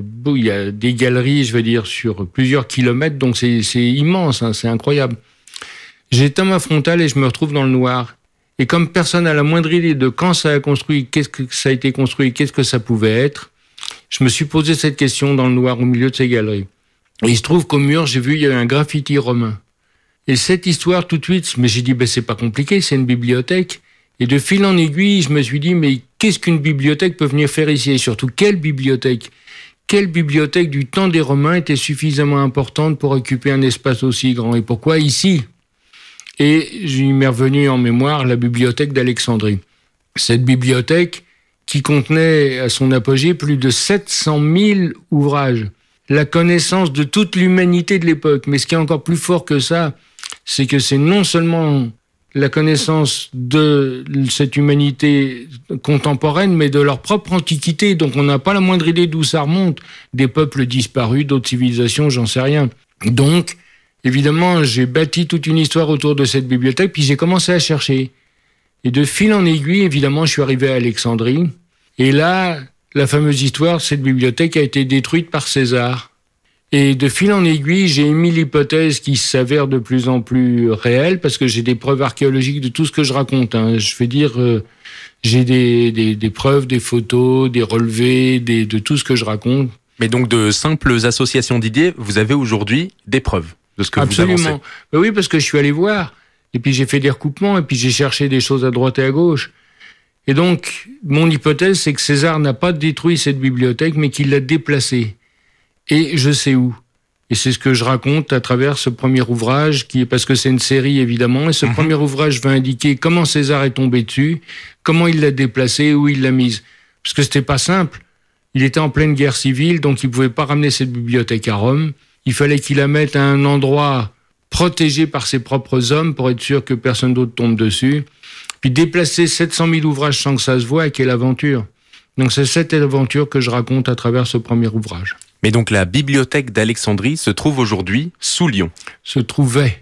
a des galeries, je veux dire, sur plusieurs kilomètres, donc c'est immense, hein, c'est incroyable. J'éteins ma frontale et je me retrouve dans le noir. Et comme personne n'a la moindre idée de quand ça a construit, qu'est-ce que ça a été construit, qu'est-ce que ça pouvait être, je me suis posé cette question dans le noir au milieu de ces galeries. Et il se trouve qu'au mur, j'ai vu, il y avait un graffiti romain. Et cette histoire, tout de suite, mais j'ai dit, c'est pas compliqué, c'est une bibliothèque. Et de fil en aiguille, je me suis dit, mais qu'est-ce qu'une bibliothèque peut venir faire ici ? Et surtout, quelle bibliothèque ? Quelle bibliothèque du temps des Romains était suffisamment importante pour occuper un espace aussi grand ? Et pourquoi ici ? Et il m'est revenu en mémoire la bibliothèque d'Alexandrie. Cette bibliothèque qui contenait à son apogée plus de 700 000 ouvrages. La connaissance de toute l'humanité de l'époque. Mais ce qui est encore plus fort que ça, c'est que c'est non seulement la connaissance de cette humanité contemporaine, mais de leur propre antiquité. Donc on n'a pas la moindre idée d'où ça remonte. Des peuples disparus, d'autres civilisations, j'en sais rien. Donc, évidemment, j'ai bâti toute une histoire autour de cette bibliothèque, puis j'ai commencé à chercher. Et de fil en aiguille, évidemment, je suis arrivé à Alexandrie. Et là, la fameuse histoire, cette bibliothèque a été détruite par César. Et de fil en aiguille, j'ai émis l'hypothèse qui s'avère de plus en plus réelle, parce que j'ai des preuves archéologiques de tout ce que je raconte. Hein. Je veux dire, j'ai des preuves, des photos, des relevés, de tout ce que je raconte. Mais donc de simples associations d'idées, vous avez aujourd'hui des preuves de ce que vous avancez. Absolument. Oui, parce que je suis allé voir. Et puis j'ai fait des recoupements, et puis j'ai cherché des choses à droite et à gauche. Et donc, mon hypothèse, c'est que César n'a pas détruit cette bibliothèque, mais qu'il l'a déplacée. Et je sais où. Et c'est ce que je raconte à travers ce premier ouvrage, parce que c'est une série, évidemment, et ce premier ouvrage va indiquer comment César est tombé dessus, comment il l'a déplacée, où il l'a mise. Parce que c'était pas simple. Il était en pleine guerre civile, donc il pouvait pas ramener cette bibliothèque à Rome. Il fallait qu'il la mette à un endroit protégé par ses propres hommes pour être sûr que personne d'autre tombe dessus. Puis déplacer 700 000 ouvrages sans que ça se voie, quelle aventure. Donc c'est cette aventure que je raconte à travers ce premier ouvrage. Mais donc la bibliothèque d'Alexandrie se trouve aujourd'hui sous Lyon. Se trouvait.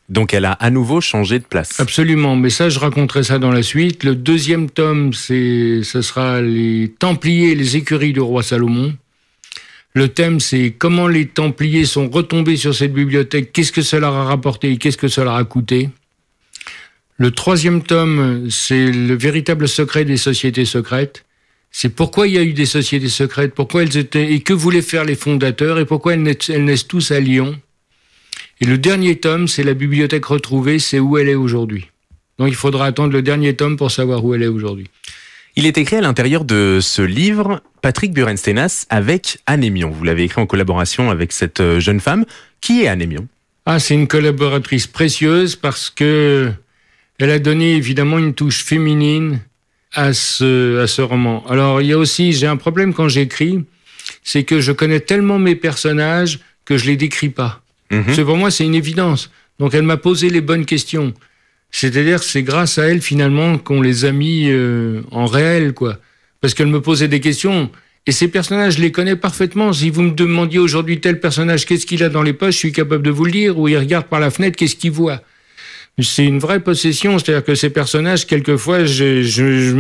Donc elle a à nouveau changé de place. Absolument, mais ça, je raconterai ça dans la suite. Le deuxième tome, ce sera les Templiers et les écuries du roi Salomon. Le thème, c'est comment les Templiers sont retombés sur cette bibliothèque, qu'est-ce que ça leur a rapporté et qu'est-ce que ça leur a coûté. Le troisième tome, c'est le véritable secret des sociétés secrètes. C'est pourquoi il y a eu des sociétés secrètes, pourquoi elles étaient, et que voulaient faire les fondateurs, et pourquoi elles naissent tous à Lyon. Et le dernier tome, c'est la bibliothèque retrouvée, c'est où elle est aujourd'hui. Donc il faudra attendre le dernier tome pour savoir où elle est aujourd'hui. Il est écrit à l'intérieur de ce livre, Patrick Burenstenas, avec Anne Aimion. Vous l'avez écrit en collaboration avec cette jeune femme. Qui est Anne Aimion ? C'est une collaboratrice précieuse parce que elle a donné évidemment une touche féminine à ce roman. Alors il y a aussi, j'ai un problème quand j'écris, c'est que je connais tellement mes personnages que je les décris pas. C'est pour moi, c'est une évidence. Donc elle m'a posé les bonnes questions. C'est-à-dire que c'est grâce à elle, finalement, qu'on les a mis en réel, quoi. Parce qu'elle me posait des questions. Et ces personnages, je les connais parfaitement. Si vous me demandiez aujourd'hui tel personnage, qu'est-ce qu'il a dans les poches, je suis capable de vous le dire. Ou il regarde par la fenêtre, qu'est-ce qu'il voit. C'est une vraie possession. C'est-à-dire que ces personnages, quelquefois, je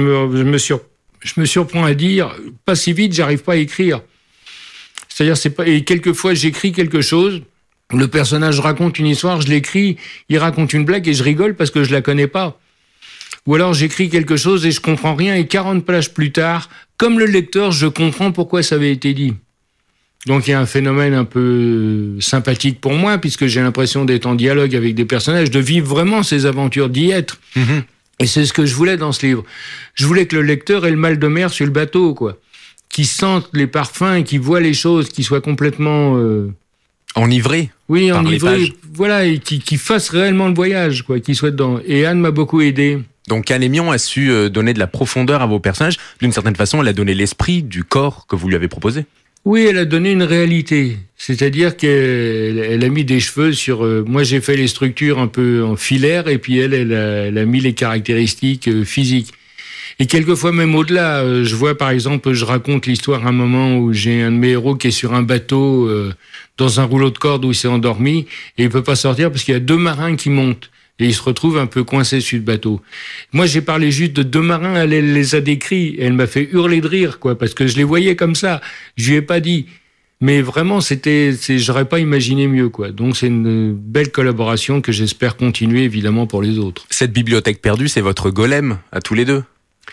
me surprends à dire, pas si vite, j'arrive pas à écrire. C'est-à-dire, et quelquefois, j'écris quelque chose. Le personnage raconte une histoire, je l'écris, il raconte une blague et je rigole parce que je la connais pas. Ou alors j'écris quelque chose et je comprends rien et 40 pages plus tard, comme le lecteur, je comprends pourquoi ça avait été dit. Donc il y a un phénomène un peu sympathique pour moi puisque j'ai l'impression d'être en dialogue avec des personnages, de vivre vraiment ces aventures, d'y être. Et c'est ce que je voulais dans ce livre. Je voulais que le lecteur ait le mal de mer sur le bateau, quoi. Qu'il sente les parfums et qu'il voit les choses, qu'il soit complètement... Enivré. Oui, enivré, voilà, et qui fasse réellement le voyage, quoi, qui soit dedans. Et Anne m'a beaucoup aidé. Donc Anne Aimion a su donner de la profondeur à vos personnages. D'une certaine façon, elle a donné l'esprit du corps que vous lui avez proposé. Oui, elle a donné une réalité. C'est-à-dire qu'elle a mis des cheveux sur... moi, j'ai fait les structures un peu en filaire, et puis elle a mis les caractéristiques physiques. Et quelquefois, même au-delà, je vois, par exemple, je raconte l'histoire à un moment où j'ai un de mes héros qui est sur un bateau, dans un rouleau de corde où il s'est endormi, et il peut pas sortir parce qu'il y a 2 marins qui montent. Et il se retrouve un peu coincé sur le bateau. Moi, j'ai parlé juste de 2 marins, elle les a décrits, et elle m'a fait hurler de rire, quoi, parce que je les voyais comme ça. Je lui ai pas dit. Mais vraiment, j'aurais pas imaginé mieux, quoi. Donc, c'est une belle collaboration que j'espère continuer, évidemment, pour les autres. Cette bibliothèque perdue, c'est votre golem, à tous les deux.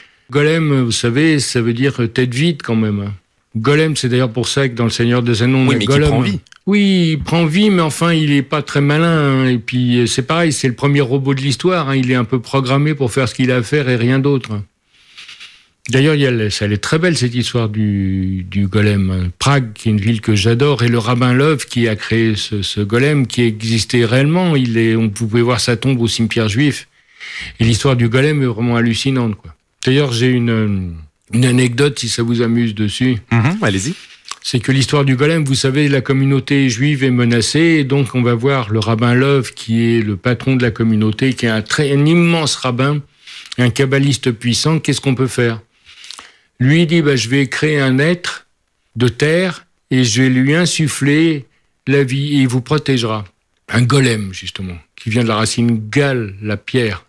Golem, vous savez, ça veut dire tête vide quand même. Golem, c'est d'ailleurs pour ça que dans Le Seigneur des Anneaux, oui, mais Golem, qui prend vie. Oui, il prend vie, mais enfin, il est pas très malin. Et puis, c'est pareil, c'est le premier robot de l'histoire. Il est un peu programmé pour faire ce qu'il a à faire et rien d'autre. D'ailleurs, elle est très belle, cette histoire du golem. Prague, qui est une ville que j'adore, et le rabbin Love qui a créé ce golem qui existait réellement. Vous pouvez voir sa tombe au cimetière juif. Et l'histoire du golem est vraiment hallucinante, quoi. D'ailleurs, j'ai une anecdote, si ça vous amuse, dessus. Allez-y. C'est que l'histoire du golem, vous savez, la communauté juive est menacée, et donc on va voir le rabbin Love, qui est le patron de la communauté, qui est un immense rabbin, un kabbaliste puissant. Qu'est-ce qu'on peut faire ? Lui dit, je vais créer un être de terre, et je vais lui insuffler la vie, et il vous protégera. Un golem, justement, qui vient de la racine gal, la pierre.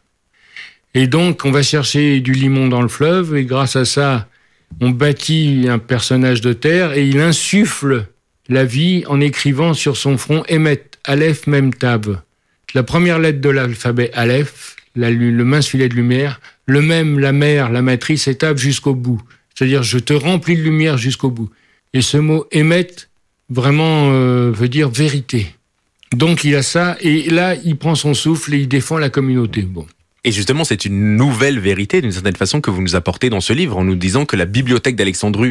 Et donc, on va chercher du limon dans le fleuve, et grâce à ça, on bâtit un personnage de terre, et il insuffle la vie en écrivant sur son front Emet, Aleph, Mem, Tab. La première lettre de l'alphabet Aleph, le mince filet de lumière, le même, la mère, la matrice, et Tab jusqu'au bout. C'est-à-dire, je te remplis de lumière jusqu'au bout. Et ce mot Emet, vraiment, veut dire vérité. Donc, il a ça, et là, il prend son souffle et il défend la communauté. Bon. Et justement, c'est une nouvelle vérité, d'une certaine façon, que vous nous apportez dans ce livre, en nous disant que la bibliothèque d'Alexandrie,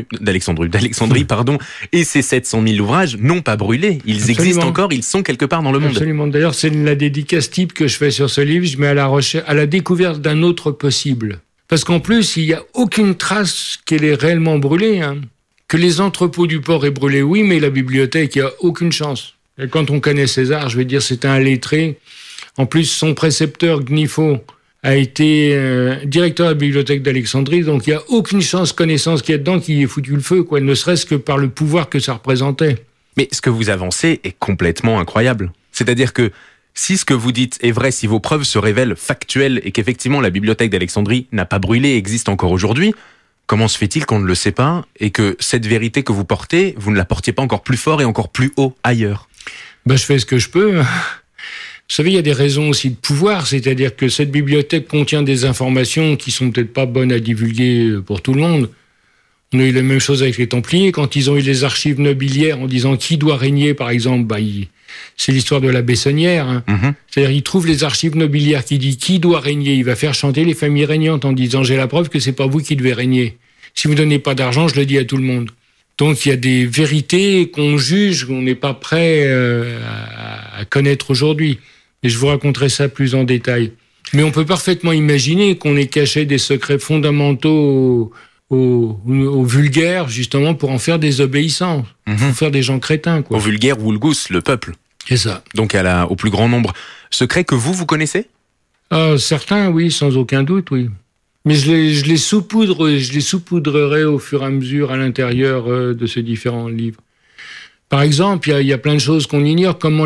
et ses 700 000 ouvrages n'ont pas brûlé. Ils Absolument. Existent encore, ils sont quelque part dans le monde. Absolument. D'ailleurs, c'est la dédicace type que je fais sur ce livre. Je mets à la découverte d'un autre possible. Parce qu'en plus, il n'y a aucune trace qu'elle est réellement brûlée. Que les entrepôts du port aient brûlé, oui, mais la bibliothèque, il n'y a aucune chance. Et quand on connaît César, je vais dire, c'est un lettré. En plus, son précepteur, Gnifo, a été directeur de la bibliothèque d'Alexandrie, donc il n'y a aucune connaissance qu'il y a dedans qui ait foutu le feu, quoi, ne serait-ce que par le pouvoir que ça représentait. Mais ce que vous avancez est complètement incroyable. C'est-à-dire que Si ce que vous dites est vrai, si vos preuves se révèlent factuelles et qu'effectivement la bibliothèque d'Alexandrie n'a pas brûlé et existe encore aujourd'hui, comment se fait-il qu'on ne le sait pas et que cette vérité que vous portez, vous ne la portiez pas encore plus fort et encore plus haut ailleurs? Je fais ce que je peux. Vous savez, il y a des raisons aussi de pouvoir, c'est-à-dire que cette bibliothèque contient des informations qui sont peut-être pas bonnes à divulguer pour tout le monde. On a eu la même chose avec les Templiers, quand ils ont eu les archives nobiliaires en disant qui doit régner, par exemple, c'est l'histoire de la Bessonnière. Hein. C'est-à-dire, il trouve les archives nobiliaires qui dit qui doit régner. Il va faire chanter les familles régnantes en disant j'ai la preuve que c'est pas vous qui devez régner. Si vous donnez pas d'argent, je le dis à tout le monde. Donc, il y a des vérités qu'on juge, qu'on n'est pas prêt à connaître aujourd'hui. Et je vous raconterai ça plus en détail. Mais on peut parfaitement imaginer qu'on ait caché des secrets fondamentaux aux vulgaires, justement, pour en faire des obéissants, pour faire des gens crétins, quoi. Au vulgaire vulgus, le peuple. C'est ça. Donc au plus grand nombre. Secrets que vous connaissez? Certains, oui, sans aucun doute, oui. Mais je les saupoudrerai au fur et à mesure à l'intérieur de ces différents livres. Par exemple, il y a plein de choses qu'on ignore. Comment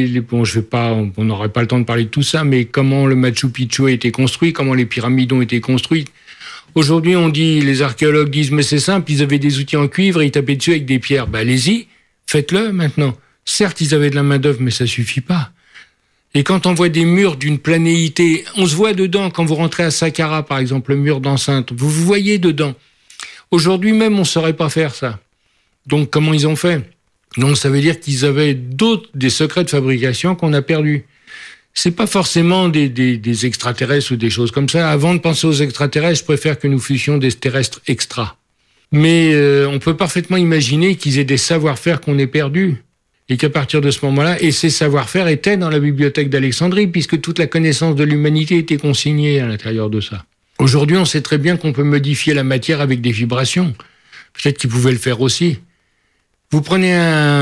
on n'aurait pas le temps de parler de tout ça, mais comment le Machu Picchu a été construit, comment les pyramides ont été construites. Aujourd'hui, les archéologues disent, mais c'est simple, ils avaient des outils en cuivre et ils tapaient dessus avec des pierres. Allez-y, faites-le maintenant. Certes, ils avaient de la main-d'œuvre, mais ça suffit pas. Et quand on voit des murs d'une planéité, on se voit dedans. Quand vous rentrez à Saqqara, par exemple, le mur d'enceinte, vous vous voyez dedans. Aujourd'hui même, on saurait pas faire ça. Donc, comment ils ont fait? Donc, ça veut dire qu'ils avaient des secrets de fabrication qu'on a perdus. C'est pas forcément des extraterrestres ou des choses comme ça. Avant de penser aux extraterrestres, je préfère que nous fussions des terrestres extra. Mais on peut parfaitement imaginer qu'ils aient des savoir-faire qu'on ait perdus. Et qu'à partir de ce moment-là, et ces savoir-faire étaient dans la bibliothèque d'Alexandrie, puisque toute la connaissance de l'humanité était consignée à l'intérieur de ça. Aujourd'hui, on sait très bien qu'on peut modifier la matière avec des vibrations. Peut-être qu'ils pouvaient le faire aussi. Vous prenez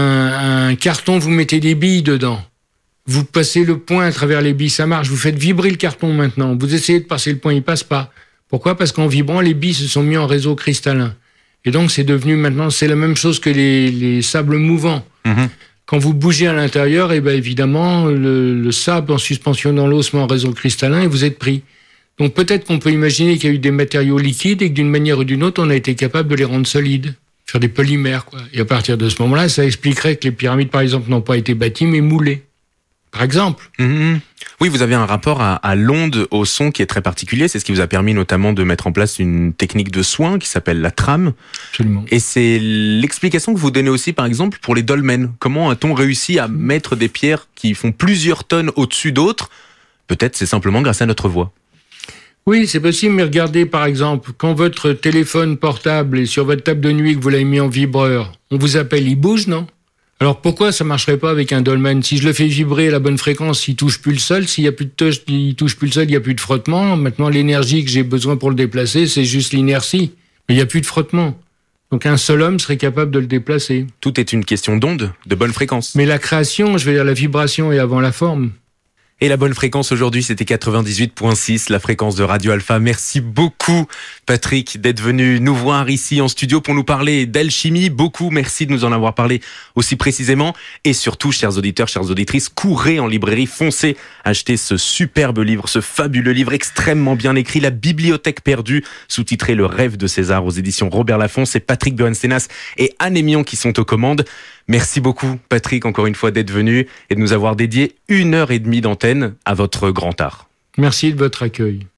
un carton, vous mettez des billes dedans. Vous passez le poing à travers les billes, ça marche. Vous faites vibrer le carton maintenant. Vous essayez de passer le poing, il passe pas. Pourquoi? Parce qu'en vibrant, les billes se sont mis en réseau cristallin. Et donc, c'est devenu maintenant, c'est la même chose que les sables mouvants. Quand vous bougez à l'intérieur, évidemment, le sable en suspension dans l'eau se met en réseau cristallin et vous êtes pris. Donc, peut-être qu'on peut imaginer qu'il y a eu des matériaux liquides et que d'une manière ou d'une autre, on a été capable de les rendre solides. Faire des polymères, quoi. Et à partir de ce moment-là, ça expliquerait que les pyramides, par exemple, n'ont pas été bâties, mais moulées. Par exemple. Oui, vous avez un rapport à l'onde, au son qui est très particulier. C'est ce qui vous a permis notamment de mettre en place une technique de soin qui s'appelle la trame. Absolument. Et c'est l'explication que vous donnez aussi, par exemple, pour les dolmens. Comment a-t-on réussi à mettre des pierres qui font plusieurs tonnes au-dessus d'autres? Peut-être c'est simplement grâce à notre voix. Oui, c'est possible, mais regardez, par exemple, quand votre téléphone portable est sur votre table de nuit, que vous l'avez mis en vibreur, on vous appelle, il bouge, non? Alors pourquoi ça marcherait pas avec un dolmen? Si je le fais vibrer à la bonne fréquence, il touche plus le sol. S'il y a plus de touche, il touche plus le sol, il y a plus de frottement. Maintenant, l'énergie que j'ai besoin pour le déplacer, c'est juste l'inertie. Mais il y a plus de frottement. Donc un seul homme serait capable de le déplacer. Tout est une question d'onde, de bonne fréquence. Mais la création, je veux dire la vibration est avant la forme. Et la bonne fréquence aujourd'hui, c'était 98.6, la fréquence de Radio Alpha. Merci beaucoup, Patrick, d'être venu nous voir ici en studio pour nous parler d'alchimie. Beaucoup, merci de nous en avoir parlé aussi précisément. Et surtout, chers auditeurs, chères auditrices, courez en librairie, foncez acheter ce superbe livre, ce fabuleux livre extrêmement bien écrit, La Bibliothèque perdue, sous-titré Le rêve de César aux éditions Robert Laffont. C'est Patrick Berensténas et Anne Émion qui sont aux commandes. Merci beaucoup, Patrick, encore une fois, d'être venu et de nous avoir dédié 1h30 d'antenne à votre grand art. Merci de votre accueil.